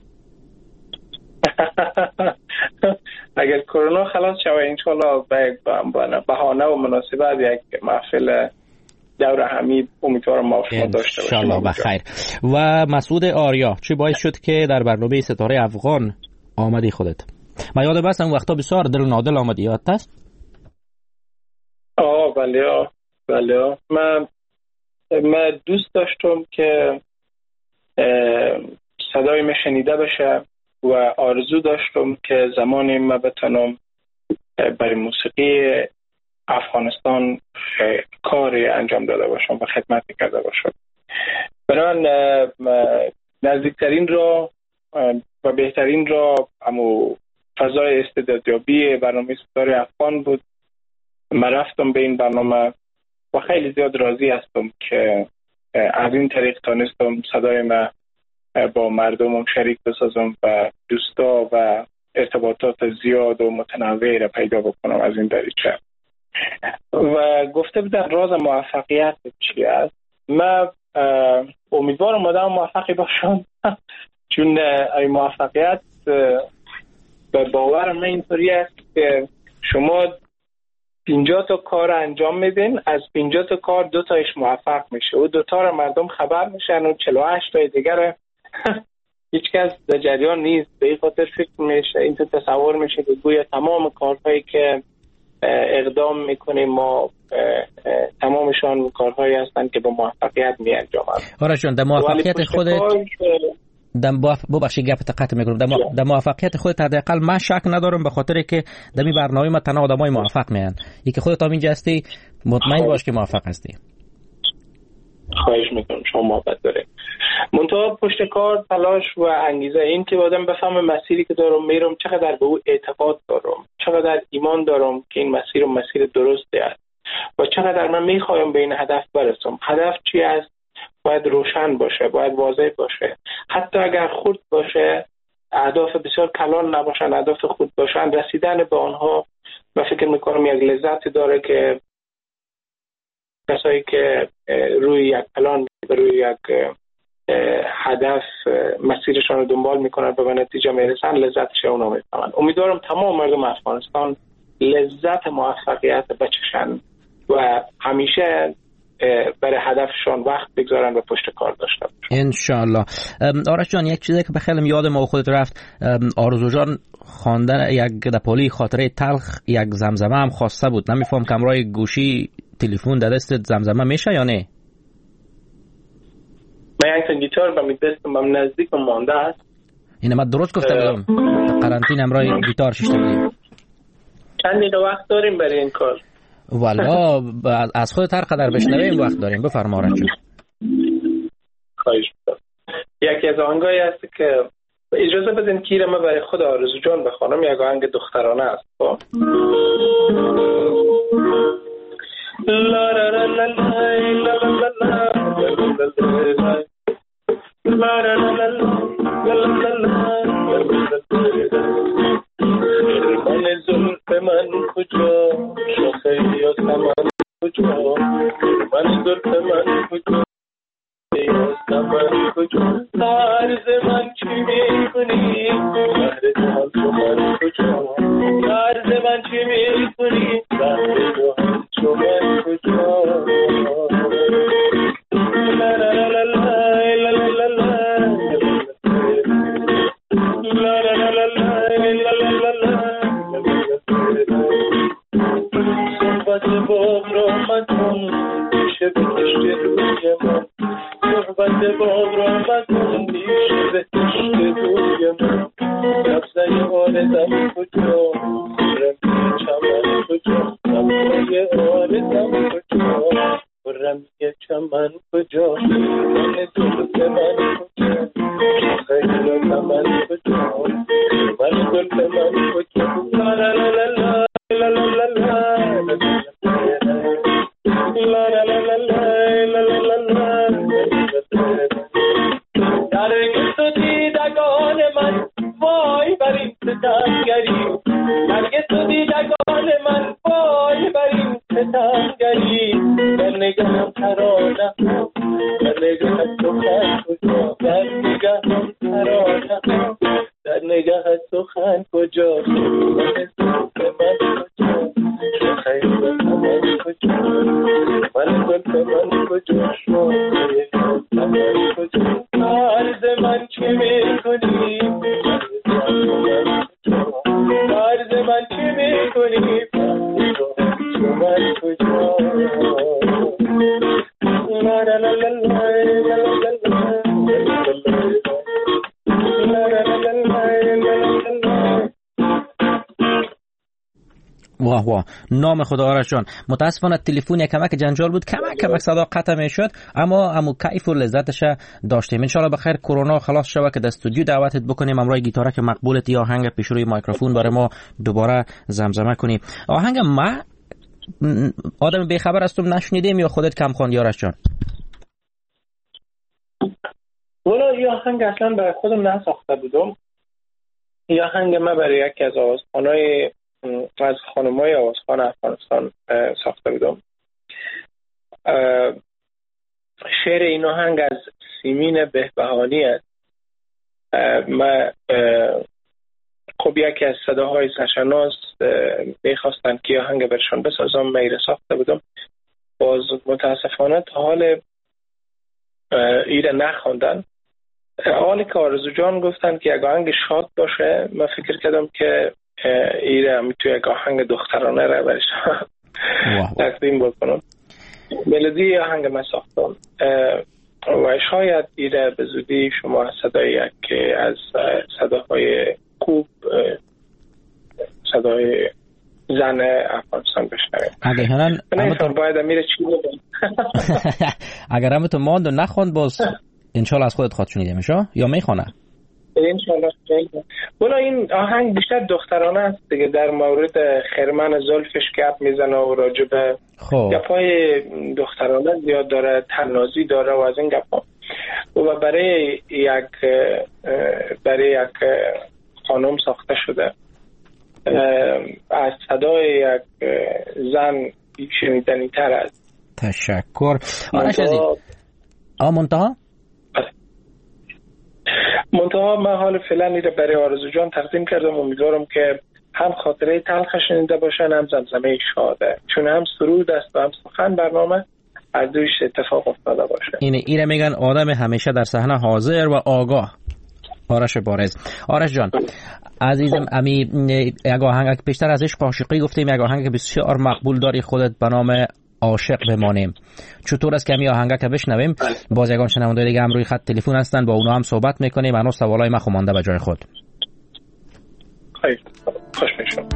اگر کرونا خلاص شود انشالله به بهانه و مناسبت یک محفل دور همی امیدوارم موفق داشته باشیم انشالله بخیر. و مسعود آریا چی باعث شد که در برنامه ستاره افغان آمدی خودت؟ من یاد بستم وقتا بسیار دل نادل آمدی، یادت است؟ بله. من دوست داشتم که صدای من شنیده بشه و آرزو داشتم که زمانی من بتونم برای موسیقی افغانستان کاری انجام داده باشم و خدمتی کرده باشم. بنابراین نزدیکترین را و بهترین را فضای استعدادیابی برنامه ستاره افغان بود من رفتم به این برنامه و خیلی زیاد راضی هستم که از این طریق تانستم صدای من با مردمم شریک بسازم و دوستا و ارتباطات زیاد و متنوع را پیدا بکنم از این دریچه. و گفته بودن راز موفقیت چی است. من امیدوارم آدم موفقی باشم چون این موفقیت به باورم اینطوری است که شما 50 تا کار انجام میدین، از 50 تا کار 2 تاش موفق میشه و 2 تا را مردم خبر میشن و 48 تا دیگر هیچ کس در جریان نیست. به این خاطر فکر میشه، این تصور میشه که گویا تمام کارهایی که اقدام میکنیم ما تمامشان کارهایی هستند که با موفقیت می انجامند. آرش جان، در موفقیت خودت ببخشید گپ قطع میکنم، در موفقیت خودت حداقل من شک ندارم، به خاطر که در این برنامه ما تنها آدمای موفق میان. یکی خودت هم اینجا هستی، مطمئن باش که موفق هستی. خواهش میکنم، شما محبت داره. منتها پشت کار، تلاش و انگیزه، این که آدم بفهم مسیری که دارم میرم چقدر به او اعتقاد دارم، چقدر ایمان دارم که این مسیر درسته است و چقدر من میخوایم به این هدف برسم. هدف چی است؟ باید روشن باشه، باید واضح باشه. حتی اگر خرد باشه، اهداف بسیار کلان نباشن، اهداف خود باشن، رسیدن به آنها من فکر میکنم یک لذت داره که کسایی که روی یک پلان و روی یک هدف مسیرشان رو دنبال میکنن و به نتیجه میرسن، لذتش اونا میفهمن. امیدوارم تمام مردم افغانستان لذت موفقیت بچشن و همیشه برای هدفشان وقت بگذارن و پشت کار داشته باشن انشالله. آرش جان، یک چیزی که بخیلم یاد ما خودت رفت، آرزو جان خواندن یک دپالی خاطره تلخ یک زمزمه هم خواسته بود. نمیفهم کمرای گوشی تلفن در دستت زمزمه میشه یا نه؟ من یک گیتار با می دستم هم نزدیک مانده است. اینه من درست گفته بودم؟ قرنطینه همراه گیتار ششته بودیم. چند دقیقه وقت داریم برای این کار؟ والا از خودت هر قدر بشنویم وقت داریم. بفرما آرش جان. خواهش می‌کنم. یکی از آهنگایی است که اجازه بدین که من برای خود آرزو جان بخوانم. یک آهنگ دخترانه است. لا لا لا لا لا لا من زلف من کجا شاخه یا سمن کجا من زلف من کجا یا سمن کجا عرض من چی میکنی بهر جان تو من کجا عرض من چی میکنی بهر جان تو من کجا لا لا لا لا لا لا لا واه نام خدا آرش جان. متاسفانه تلفن یک کمک جنجال بود، کمک صدا قطع میشد، اما کیف و لذتش داشتیم. ان شاء الله بخیر کرونا خلاص شوه که در استودیو دعوتت بکنیم همراه گیتاره که مقبولت یا آهنگ پیش روی میکروفون برای ما دوباره زمزمه کنی. آهنگ ما آدم بیخبر هستم نشنیدیم یا خودت کم خواندی آرش جان؟ والا یه آهنگ اصلا برای خودم نساخته بودم. یه آهنگ من برای یکی از آوازخوانای از خانمای آوازخوان افغانستان ساخته بودم. شعر این آهنگ از سیمین بهبهانی است. من خب یکی از صداهای سرشناس میخواستن که آهنگ برشان بسازم، من ایره ساخته بودم. باز متاسفانه تا حال ایره نخوندن. حالی که آرزو جان گفتن که یک آهنگ شاد باشه، من فکر کردم که ایره هم توی یک آهنگ دخترانه را برشان تقدیم بکنم. ملودی آهنگ من ساختم و شاید ایره به زودی شما صدای یک از صداهای خوب، صدای زن افغانستان بشنوید. اگر باید امیر چی بودم اگر هم تو ماند و نخوند باز انشالله از خودت خواهد شنیده میشه یا میخونه؟ انشالله. بلا این آهنگ بیشتر دخترانه است دیگه، در مورد خرمن زلفش گپ میزنه و راجب گپای دخترانه زیاد داره، تنازی داره و از این گپا. و برای یک خانم ساخته شده، از صدای یک زن شنیدنی تر است. تشکر. آرش عزیز منتها من حال فعلا این برای آرزو جان تقدیم کردم. امیدوارم که هم خاطره تلخ شنیده باشن، هم زمزمه شاده، چون هم سرود است و هم سخن برنامه از دویش اتفاق افتاده باشه. اینه میگن آدم همیشه در صحنه حاضر و آگاه. آرش بارز. آرش جان عزیزم، امی یک آهنگ پیشتر از عشق عاشقی گفتیم، یک آهنگ بسیار مقبول داری خودت به نام عاشق بمانیم. چطور است که امی آهنگ که بشنویم؟ باز یگان شنونده دیگه هم روی خط تلفن هستن، با اونا هم صحبت میکنیم. منو سوالای من مانده به جای خود. خوش میشم.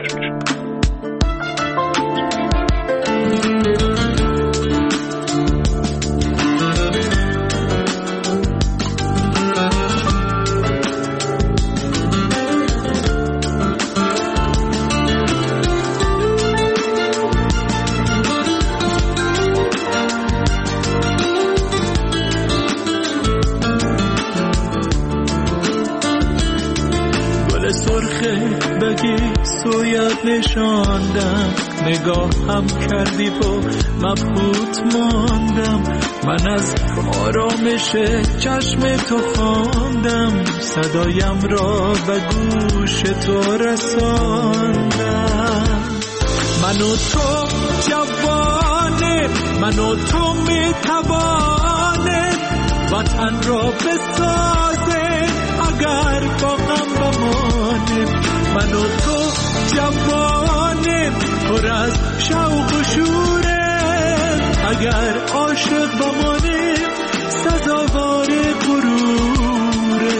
بگی سویت نشاندم، نگاه هم کردی و مبهوت ماندم. من از آرامش چشم تو خواندم، صدایم را به گوش تو رساندم. من و تو جوانه، من و تو میتوانه وطن را بسازه اگر با غم بمانه. من و تو جوانه پر از شوق و شوره، اگر عاشق بمانه سزاوار غروره.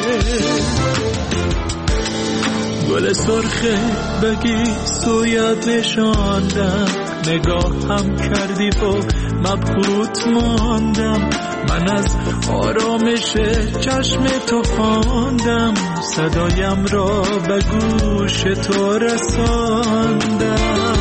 گل سرخه بگی سویت نشاندم، نگاه هم کردی و مبهوت ماندم. من از آرامش چشم تو خواندم، صدایم را به گوش تو رساندم.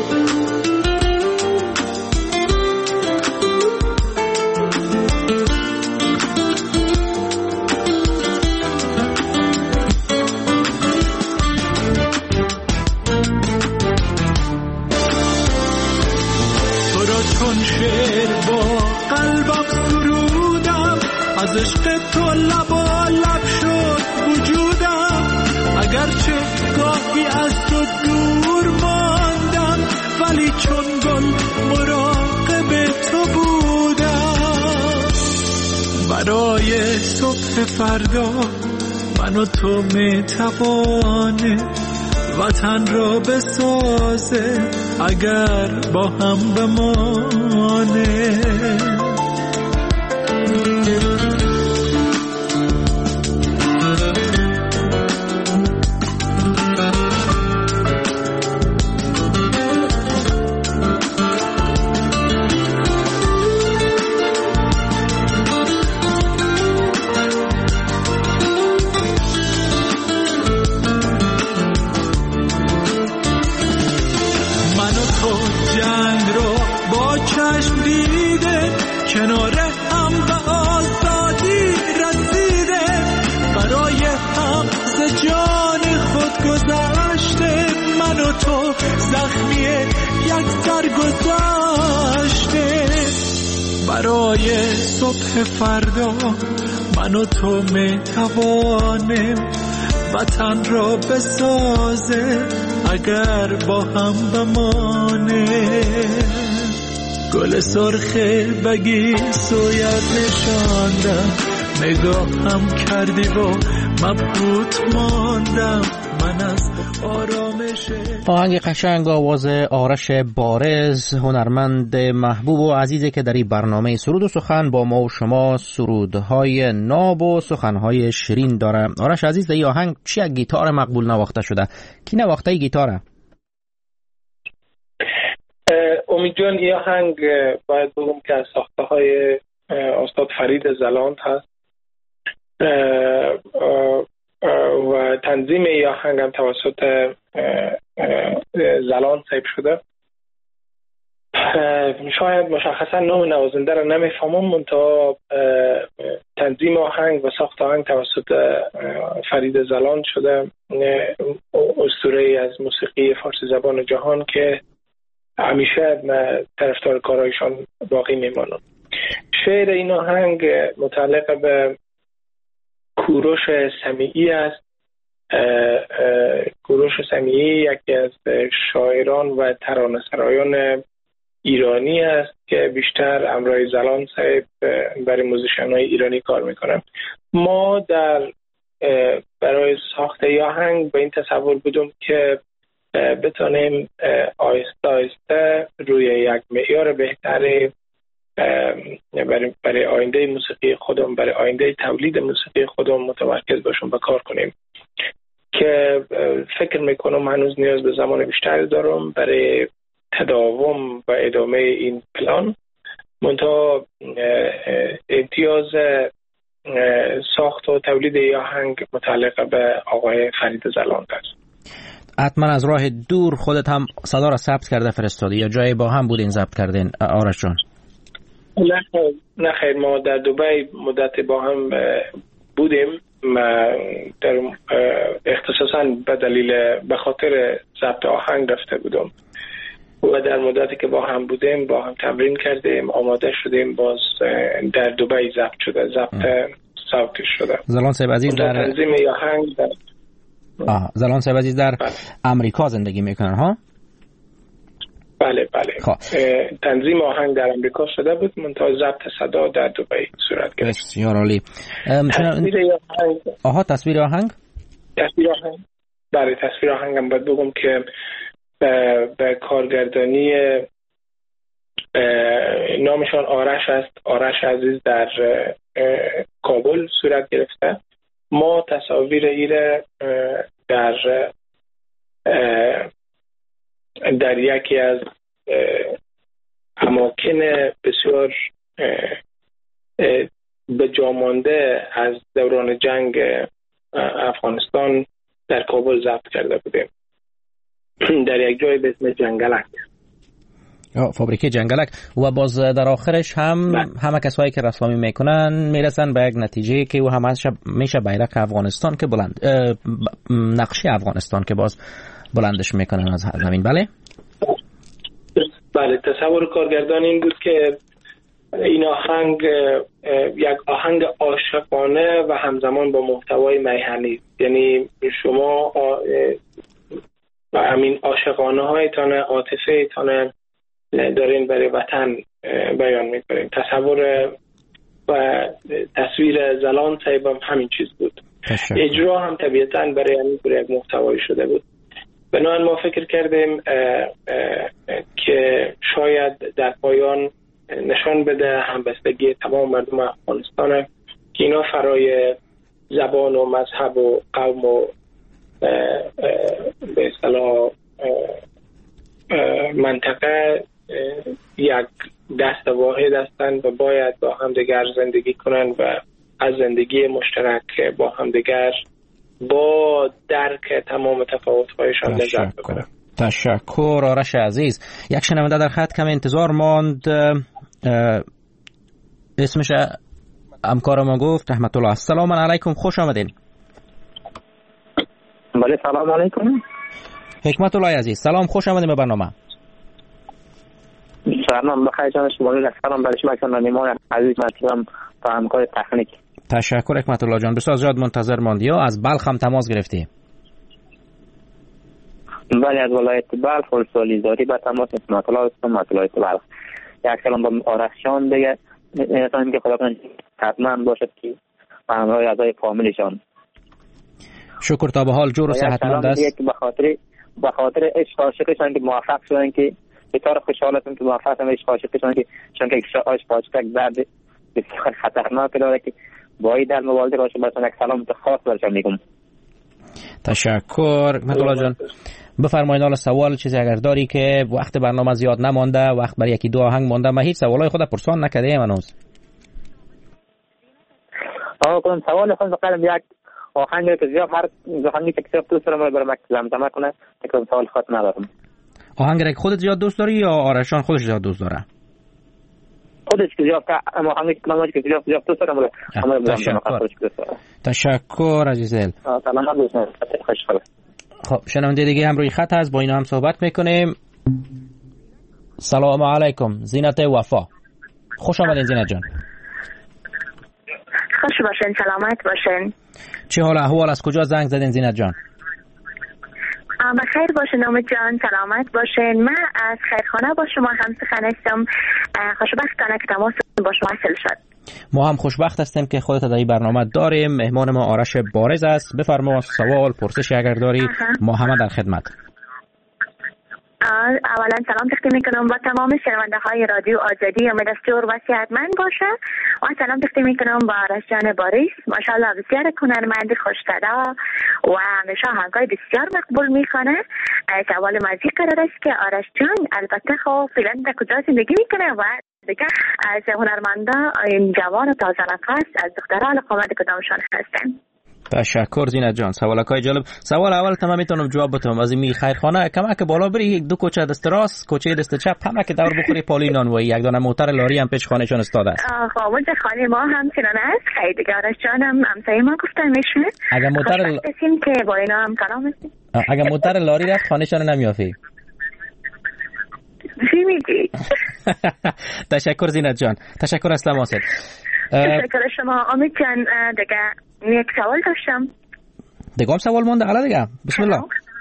تو را چون شعر با قلبم سرودم، از عشق تو لبالب شد وجودم. اگرچه گاهی از تو دور ماندم، ولی چون گل مراقب تو بودم. برای صبح فردا من و تو میتوانه وطن را بسازه اگر با هم بمانه. زخمی یک سرگذشته. برای صبح فردا من و تو میتوانیم وطن را بسازه اگر با هم بمانیم. گل سرخ بگی سویت نشاندم، نگاه هم کردی و مبهوت ماندم من از آرامش. آهنگ قشنگ آواز آرش بارز، هنرمند محبوب و عزیزی که در این برنامه سرود و سخن با ما و شما سرودهای ناب و سخنهای شیرین داره. آرش عزیز، در این آهنگ چی از گیتار مقبول نواخته شده؟ کی نواخته این گیتاره؟ امید جان، این آهنگ باید بگم که از ساخته های استاد فرید زلاند هست و تنظیم این آهنگ هم توسط زلاند صاحب شده. شاید مشخصا نام نوازنده را نمیفهمم، منتها تنظیم آهنگ و ساخت آهنگ توسط فرید زلاند شده، اسطوره از موسیقی فارسی زبان جهان که همیشه طرفدار کارایشان باقی میمانم. شعر این آهنگ متعلق به کوروش سمیعی است. کوروش سمیعی یکی از شاعران و ترانه‌سرایان ایرانی است که بیشتر همراه زلاند صاحب برای موزیشن‌های ایرانی کار میکنن. ما برای ساخت آهنگ به این تصور بودیم که بتونیم آهسته آهسته روی یک معیار بهتری برای آینده موسیقی خودم، برای آینده تولید موسیقی خودم متمرکز باشیم و کار کنیم که فکر میکنم هنوز نیاز به زمان بیشتری دارم برای تداوم و ادامه این پلان. منتها امتیاز ساخت و تولید آهنگ متعلق به آقای فرید زلاند است. حتما از راه دور خودت هم صدا را ثبت کرده فرستادی یا جایی با هم بودین ضبط کردین آرش جان؟ نه خیر، ما در دبی مدت با هم بودیم. در اختصاصا به خاطر ضبط آهنگ رفته بودم و در مدتی که با هم بودیم با هم تمرین کردیم، آماده شدیم، باز در دبی ضبط شده، ضبط صوتی شده. زلاند صاحب عزیز در تنظیم آهنگ زلاند صاحب عزیز در امریکا زندگی میکنن ها؟ بله. تنظیم آهنگ در امریکا شده بود، منتها ضبط صدا در دبی صورت گرفت. بسیار عالی. تصویر آهنگ؟ بله، تصویر آهنگ هم باید بگم که به کارگردانی نامشان آرش است، آرش عزیز در کابل صورت گرفته. ما تصاویر ایره در یکی از اماکن بسیار به جا مانده از دوران جنگ افغانستان در کابل ضبط کرده بودیم، در یک جای به اسم جنگلک، فابریکه جنگلک. و باز در آخرش همه کسایی که رسامی میکنن میرسن به یک نتیجه که او همه میشه بیرق افغانستان که بلند نقشه افغانستان که باز بلندش میکنن از زمین. بله، تصور کارگردان این بود که این آهنگ یک آهنگ عاشقانه و همزمان با محتوای میهنی، یعنی شما و همین عاشقانه هایتان، عاطفه ایتان دارین برای وطن بیان میکنین. تصور و تصویر زلاند صاحب هم همین چیز بود. اجرا هم طبیعتاً برای همین یک محتوایی شده بود. بنابراین ما فکر کردیم که شاید در پایان نشان بده همبستگی تمام مردم افغانستان که اینا فرای زبان و مذهب و قوم و به اصطلاح منطقه یک دست واحد هستند و باید با همدیگر زندگی کنند و از زندگی مشترک با همدیگر با درک تمام تفاوت‌هایشان لذت ببرند. تشکر آرش عزیز. یک شنونده در خط کم انتظار ماند، اسمش همکار ما گفت رحمت الله. السلام علیکم، خوش آمدین. بله، سلام علیکم. حکمت الله عزیز سلام، خوش آمدید به برنامه. سلام بخیر جان شما. سلام برای شما کنانیمان عزیز محترم و همکار تکنیک. تشکر حکمت الله جان، بسیار زیاد منتظر ماندی. از بلخ هم تماس گرفتی؟ بله از ولایت بلخ ولسوالی زاری به تماس حکمت الله هستم از ولایت بلخ. یک سلام به آرش جان دیگه اینم که خدا کنه حتما باشد که همراه اعضای فامیلشان. شکر تا به حال جور و صحتمند است. به خاطر عشق عاشقشان که موفق شدن که بسیار خوشحال هستم که موفق شدن عشق عاشقشان که چون که عشق عاشق درد بسیار خطرناک داره که باید در مبارزه باشه. براتون یک سلام خاص برشان میگم. تشکر مطلع جان. بفرمایید حالا سوال چیزی اگر داری که وقت برنامه زیاد نمانده، وقت برای یکی دو آهنگ مانده. من هیچ سوالای خود پرسان نکرده منوز. کنم سوال خود بقیرم یک آهنگ که زیاد هر آهنگی که زیاد دوست دارم برای مکتب زمزمه کنه که سوال خود ندارم. آهنگ را خودت زیاد دوست داری یا آرشان خودش زیاد دوست داره؟ خودش که زیاد اما آهنگی که زیاد دوست دارم. تشکر عزیزل. سلام دوستان. خوشحال. خب شنونده دیگه هم روی خط هست، با اینا هم صحبت میکنیم. سلام علیکم زینت وفا، خوش آمدین زینت جان. خوش باشین، سلامت باشین. چه حال احوال، از کجا زنگ زدین زینت جان؟ بخیر باشین امید جان، سلامت باشین. من از خیرخانه با شما هم سخن هستم. خوشبختانه که تماس با شما حاصل شد. ما هم خوشبخت هستیم که خودت در این برنامه داریم. مهمان ما آرش بارز است. بفرما سوال پرسش اگر داری ما همه در خدمت. اولا سلام تقدیم میکنم با تمام شنونده های رادیو آزادی. امید است جور و صحتمند باشه. و سلام تقدیم میکنم با آرش جان باریس، ماشاءالله بسیار هنرمند خوش‌صدا و همیشه آهنگای بسیار مقبول میکنه. سوال مازی قرار است که آرش جان البته خب فعلا در کجا زندگی میکنه و دیگه از هنرمندا جوان و تازه نفس از دختران قامت کدامشان هستن؟ تشکر زینت جان، سوالکای جالب. سوال اول تمام میتونم جواب بدم. از این خیرخانه کمک بالا بری دو کوچه دست راست کوچه دست چپ همه که دور بخوری پالینان و یک دانه موتر لاری هم پیش خانهشون استاد است. خب اونجا خانه ما هم چنان است. خیلی دیگه آرش جانم همسایه ما گفتن میشه. اگر موتر که با اینا هم کلام هستیم. اگر موتر لاری رفت خانهشون نمیافی. چی میگی؟ تشکر زینت جان، تشکر از تماست. تشکر شما امید جان. دیگه یک سوال داشتم. دیگه هم سوال مونده؟ حالا دیگه بسم الله.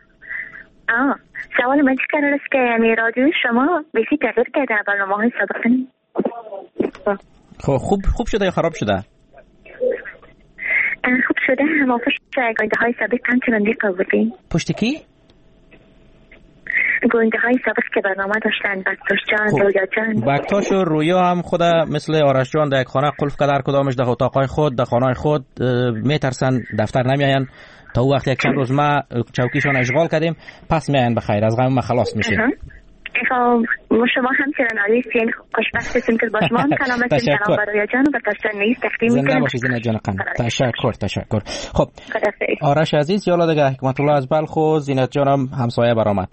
سوال من چی قرار است که رادیو شما بیشی تغییر کرده برنامه‌های سابقه؟ خب خوب شده یا خراب شده؟ خوب شده. ما پشت گوینده‌های سابق همچنان دیگه بودیم. پشت کی؟ گوینده های سابق که برنامه داشتن، بکتاش جان، رویا جان. بکتاش و رویا هم خود مثل آرش جان در یک خانه قلف کرده، هر کدامش در اتاقای خود در خانه خود میترسن، دفتر نمیاین تا او وقت یک چند روز ما چوکیشان اشغال کردیم پس میاین بخیر، از غم ما خلاص میشیم. شما همچنان عزیزین، خوشبخت هستیم که با شما هم کلام هستیم. سلام برای رویا جان و بکتاش جان نیست تقدیم میکنم. زنده باشی زینت جان قند. تشکر. خب آرش عزیز یالا دیگه حکمت الله از بلخ و زینت جان هم همسایه برآمد.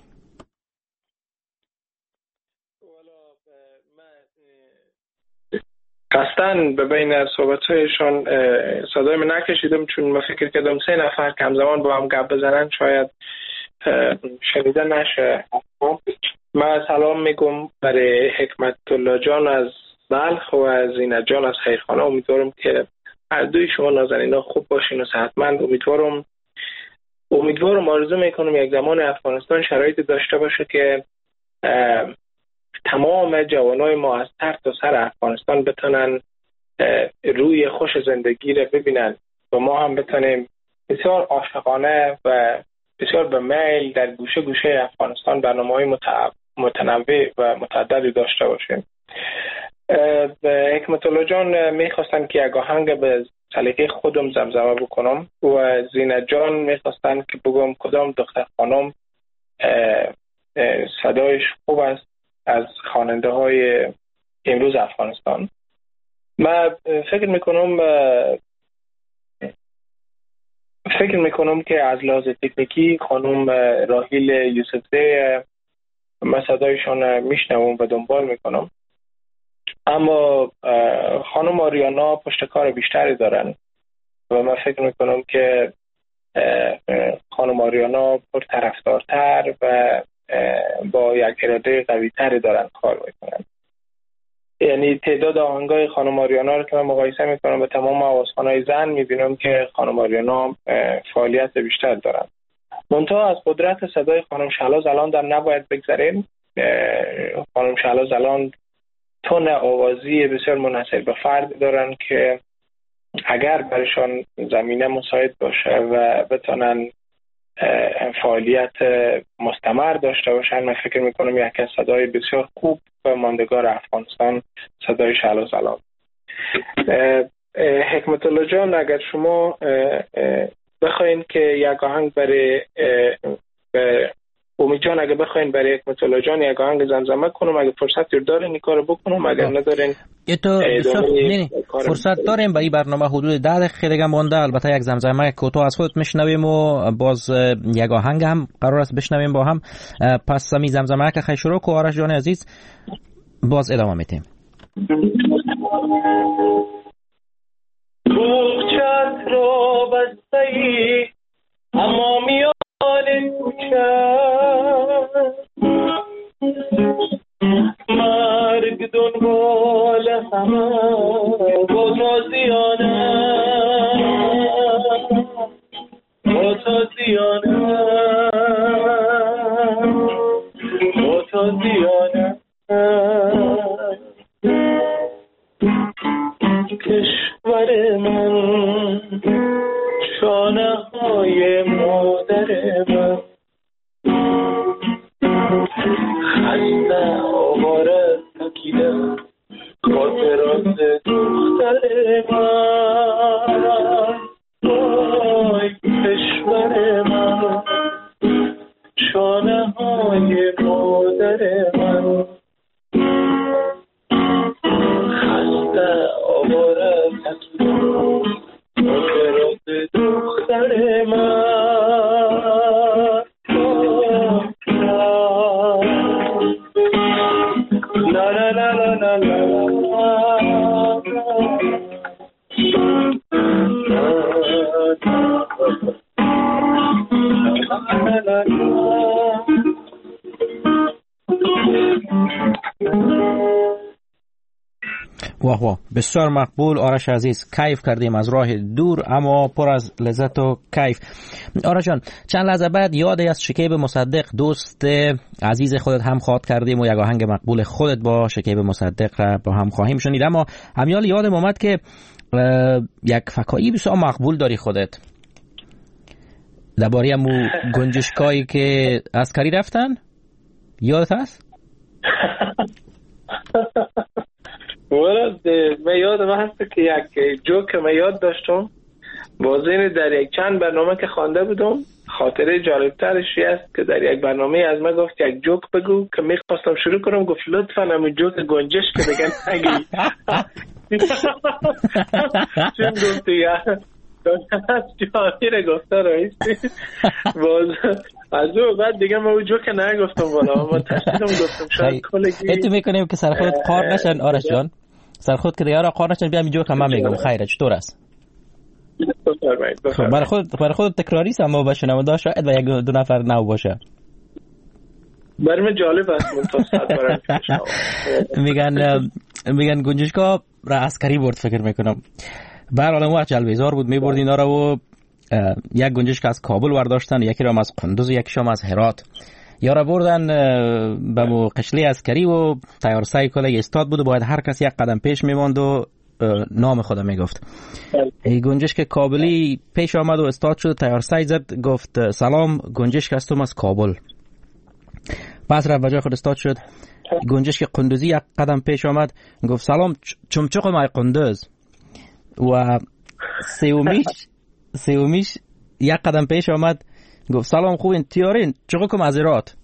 قصداً به بین صحبت‌هایشان صدای من نکشیدم چون من فکر کردم 3 نفر که همزمان با هم گپ بزنن شاید شنیده نشه. من سلام میگم برای حکمت الله جان از بلخ و از زینت جان از خیرخانه. امیدوارم که هر دوی شما نازنینا خوب باشین و صحتمند. امیدوارم آرزو میکنم یک زمان افغانستان شرایطی داشته باشه که تمام جوانای ما از سر تا سر افغانستان بتونن روی خوش زندگی رو ببینن و ما هم بتونیم بسیار عاشقانه و بسیار به میل در گوشه گوشه افغانستان برنامه‌های متنوع و متعددی داشته باشیم. حکمت الله جان میخواستن که یک آهنگ به سلیقه خودم زمزمه بکنم و زینت جان میخواستن که بگم کدام دختر خانم صدایش خوب است از خواننده های امروز افغانستان. من فکر میکنم که از لحاظ تکنیکی خانم راهیل یوسفزی من صدایشان میشنوم و دنبال میکنم، اما خانم آریانا پشت کار بیشتری دارن و من فکر میکنم که خانم آریانا پرطرفدارتر و با یک اراده قوی‌تری دارن کار میکنن. یعنی تعداد آهنگای خانم آریانا رو که من مقایسه میکنم با تمام آوازخوان‌های زن میبینم که خانم آریانا فعالیت بیشتر دارن. منتها از قدرت صدای خانم شهلا زلان در نباید بگذریم. خانم شهلا زلان تون آوازی بسیار منحصر به فرد دارن که اگر برشان زمینه مساعد باشه و بتونن فعالیت مستمر داشته باشن، من فکر میکنم یکی از صدای بسیار خوب و ماندگار افغانستان صدای شهلا زلان. حکمت الله جان، اگر شما بخواین که یک آهنگ برای امید جان، اگر بخواین برای حکمت الله جان یک آهنگ زمزمه کنم، اگر فرصت دارین این کارو بکنم، اگر ندارین فرصت داریم. با این برنامه حدود 10 دقیقه دیگه مونده. البته یک زمزمه کوتاه از خودت میشنویم و باز یک آهنگ هم قرار است بشنویم با هم. پس می زمزمه که خیلی شروع کو آرش جان عزیز، باز ادامه میدیم. بوقچت را بسته‌ای اما میان کوچه، مرگ دنبال همه با تازیانه، با تازیانه، با تازیانه. کشور من، شانه های مادر من، خسته آواره تکیده خاطرات دختر من. وای کشور من، شانه های مادر من، خسته آواره تکیده خاطرات دختر من. واه واه، بسیار مقبول آرش عزیز. کیف کردیم از راه دور اما پر از لذت و کیف. آرش جان، چند لحظه بعد یادی از شکیب مصدق دوست عزیز خودت هم خواد کردیم و یک آهنگ مقبول خودت با شکیب مصدق را با هم خواهیم شنید. اما همیال یادم اومد که یک فکایی بسیار مقبول داری خودت درباره امو گنجشکایی که عسکری رفتن، یادت هست؟ من یادم هست که یک جوک من یاد داشتم بازین در یک چند برنامه که خوانده بودم. خاطره جالبترش است که در یک برنامه از من گفت یک جوک بگو که میخواستم شروع کنم، گفت لطفاً همون جوک گنجش که بگن نگی. چون گفتی یا جایی را گفته رایستی باز از او بعد دیگه ما اون جوک نگفتم والا، ما تشکیلم گفتم شاید کلگی اتو میکنیم که سر خود قار نشن. آرش جان سر خود که دیگه را قار نشن، بیام این جوک هم من میگم. خیره چطور است؟ برای خود تکراری است اما باشه نمونده شاید و یک دو نفر نو باشه. برای من جالب است میگن گنجشکا را عسکری برد فکر میکنم. برحال اون وقت جلبیزار بود میبرد اینا را و یک گنجشک از کابل ورداشتن، یکی را از قندوز و یکیشم از هرات. یارا بردن به مو قشلی عسکری و تیار سایکل استاد بود و باید هر کس یک قدم پیش میماند و نام خدا میگفت. ای گنجشک کابلی پیش آمد و استاد شد، تیار سای زد گفت سلام گنجشک هستم از کابل. پس رفت بجای خود استاد شد. گنجشک قندوزی یک قدم پیش آمد گفت سلام چمچق مای قندوز. و سیومیش یک قدم پیش آمد گفت سلام خوبین تیارین چقدر معذرات.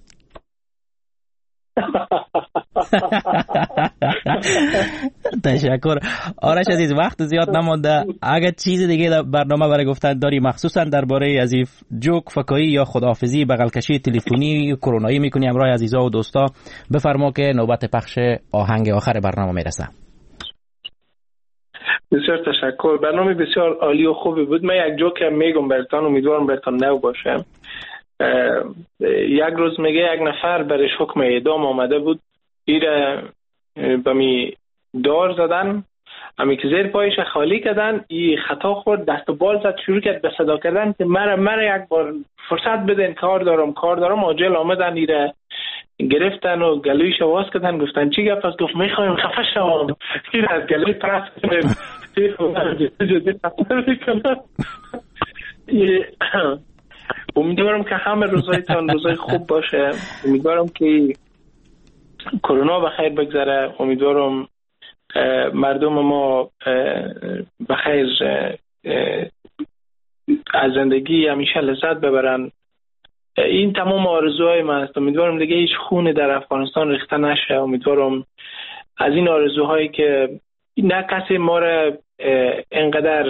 تشکر آرش عزیز، وقت زیاد نمانده. اگر چیز دیگه برنامه برای گفتن داری مخصوصا درباره از جوک فکایی یا خداحافظی بغلکشی تلفنی کرونایی میکنی همراه عزیزا و دوستا، بفرما که نوبت پخش آهنگ آخر برنامه میرسه. بسیار تشکر. برنامه بسیار عالی و خوبی بود. من یک جوک میگم براتون، امیدوارم براتون نو باشه. یک روز میگه یک نفر برش حکم اعدام آمده بود، ایره بمی دار زدن، امی که زیر پایش خالی کردن، ای خطا خورد، دست و بال زد، شروع کرد به صدا کردن که مرا یک بار فرصت بدین، کار دارم. عاجل آمدن، ایره گرفتن و گلویش آواز کردن، گفتن چی گفت؟ گفت میخوایم خفه شوم. ایره از گلوی پرست کنیم امیدوارم که همه روزایتان روزای خوب باشه. امیدوارم که کرونا بخیر بگذره. امیدوارم مردم ما بخیر از زندگی همیشه لذت ببرن. این تمام آرزوهای من است. امیدوارم دیگه هیچ خون در افغانستان ریخته نشه. امیدوارم از این آرزوهایی که نه کسی ما را اینقدر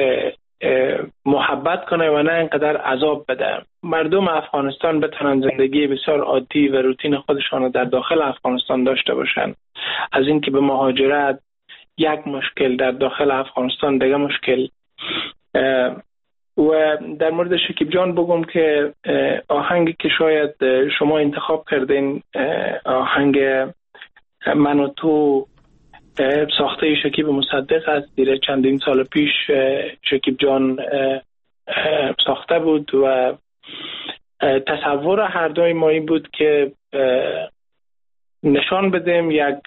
محبت کنه و نه اینقدر عذاب بده، مردم افغانستان بتونن زندگی بسیار عادی و روتین خودشان در داخل افغانستان داشته باشن. از این که به مهاجرت یک مشکل، در داخل افغانستان دیگه مشکل. و در مورد شکیب جان بگم که آهنگی که شاید شما انتخاب کردین، آهنگ من و تو، ساخته شکیب مصدق است. دیره چندین سال پیش شکیب جان ساخته بود و تصور هر دوی ما این بود که نشان بدیم یک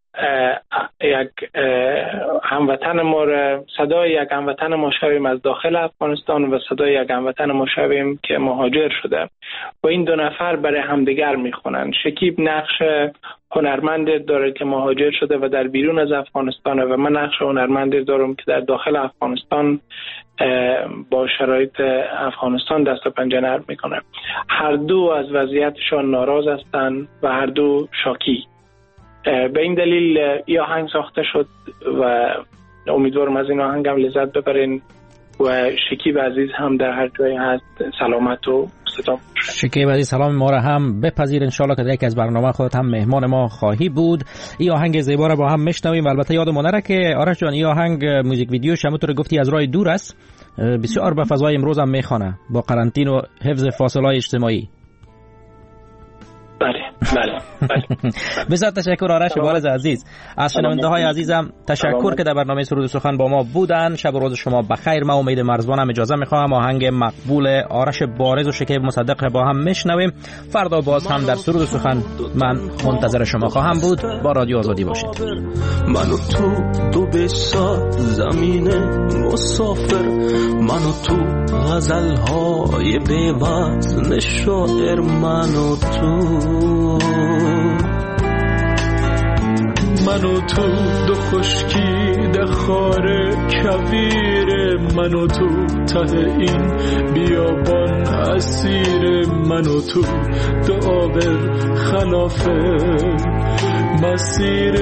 هموطن ما را، صدای یک هموطن ما شویم از داخل افغانستان و صدای یک هموطن ما شویم که مهاجر شده و این دو نفر برای همدیگر میخونن. شکیب نقش هنرمند داره که مهاجر شده و در بیرون از افغانستان و من نقش هنرمند دارم که در داخل افغانستان با شرایط افغانستان دست و پنجه نرم میکنه. هر دو از وضعیتشان ناراض هستند و هر دو شاکی. به این دلیل این آهنگ ساخته شد و امیدوارم از این آهنگ هم لذت ببرین و شکیب عزیز هم در هر جایی هست سلامت و ستام. شکیب عزیز سلام ما را هم بپذیر، انشالله که در یک از برنامه خودت هم مهمان ما خواهی بود. این آهنگ زیبا را با هم میشنویم و البته یادمون نره که آرش جان این آهنگ موزیک ویدیوش همونطور گفتی از راه دور است، بسیار به فضای امروز هم میخوانه با قرنطین و حفظ فاصله اجتماعی. بله. بسیار تشکر آرش بارز عزیز. از شنونده های عزیزم تشکر که در برنامه سرود و سخن با ما بودن. شب و روز شما بخیر. من امید مرزبانم اجازه میخوام آهنگ مقبول آرش بارز و شکیب مصدق با هم میشنویم. فردا باز هم در سرود و سخن من منتظر شما خواهم بود. با رادیو آزادی باشید. من و تو دو بسا زمین مسافر، من و تو غزلهای بی‌وزن شاعر، من و تو، من و تو دو خشکیده خاره کویر، من و تو ته این بیابان اسیر، من و تو دو آبر خلاف مسیر،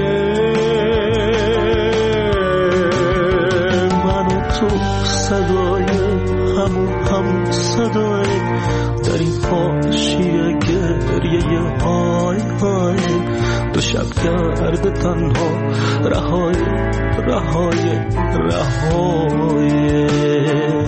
من و تو صدای هم صدای در این حاشیه گریه های دو شب کرده تنها رهای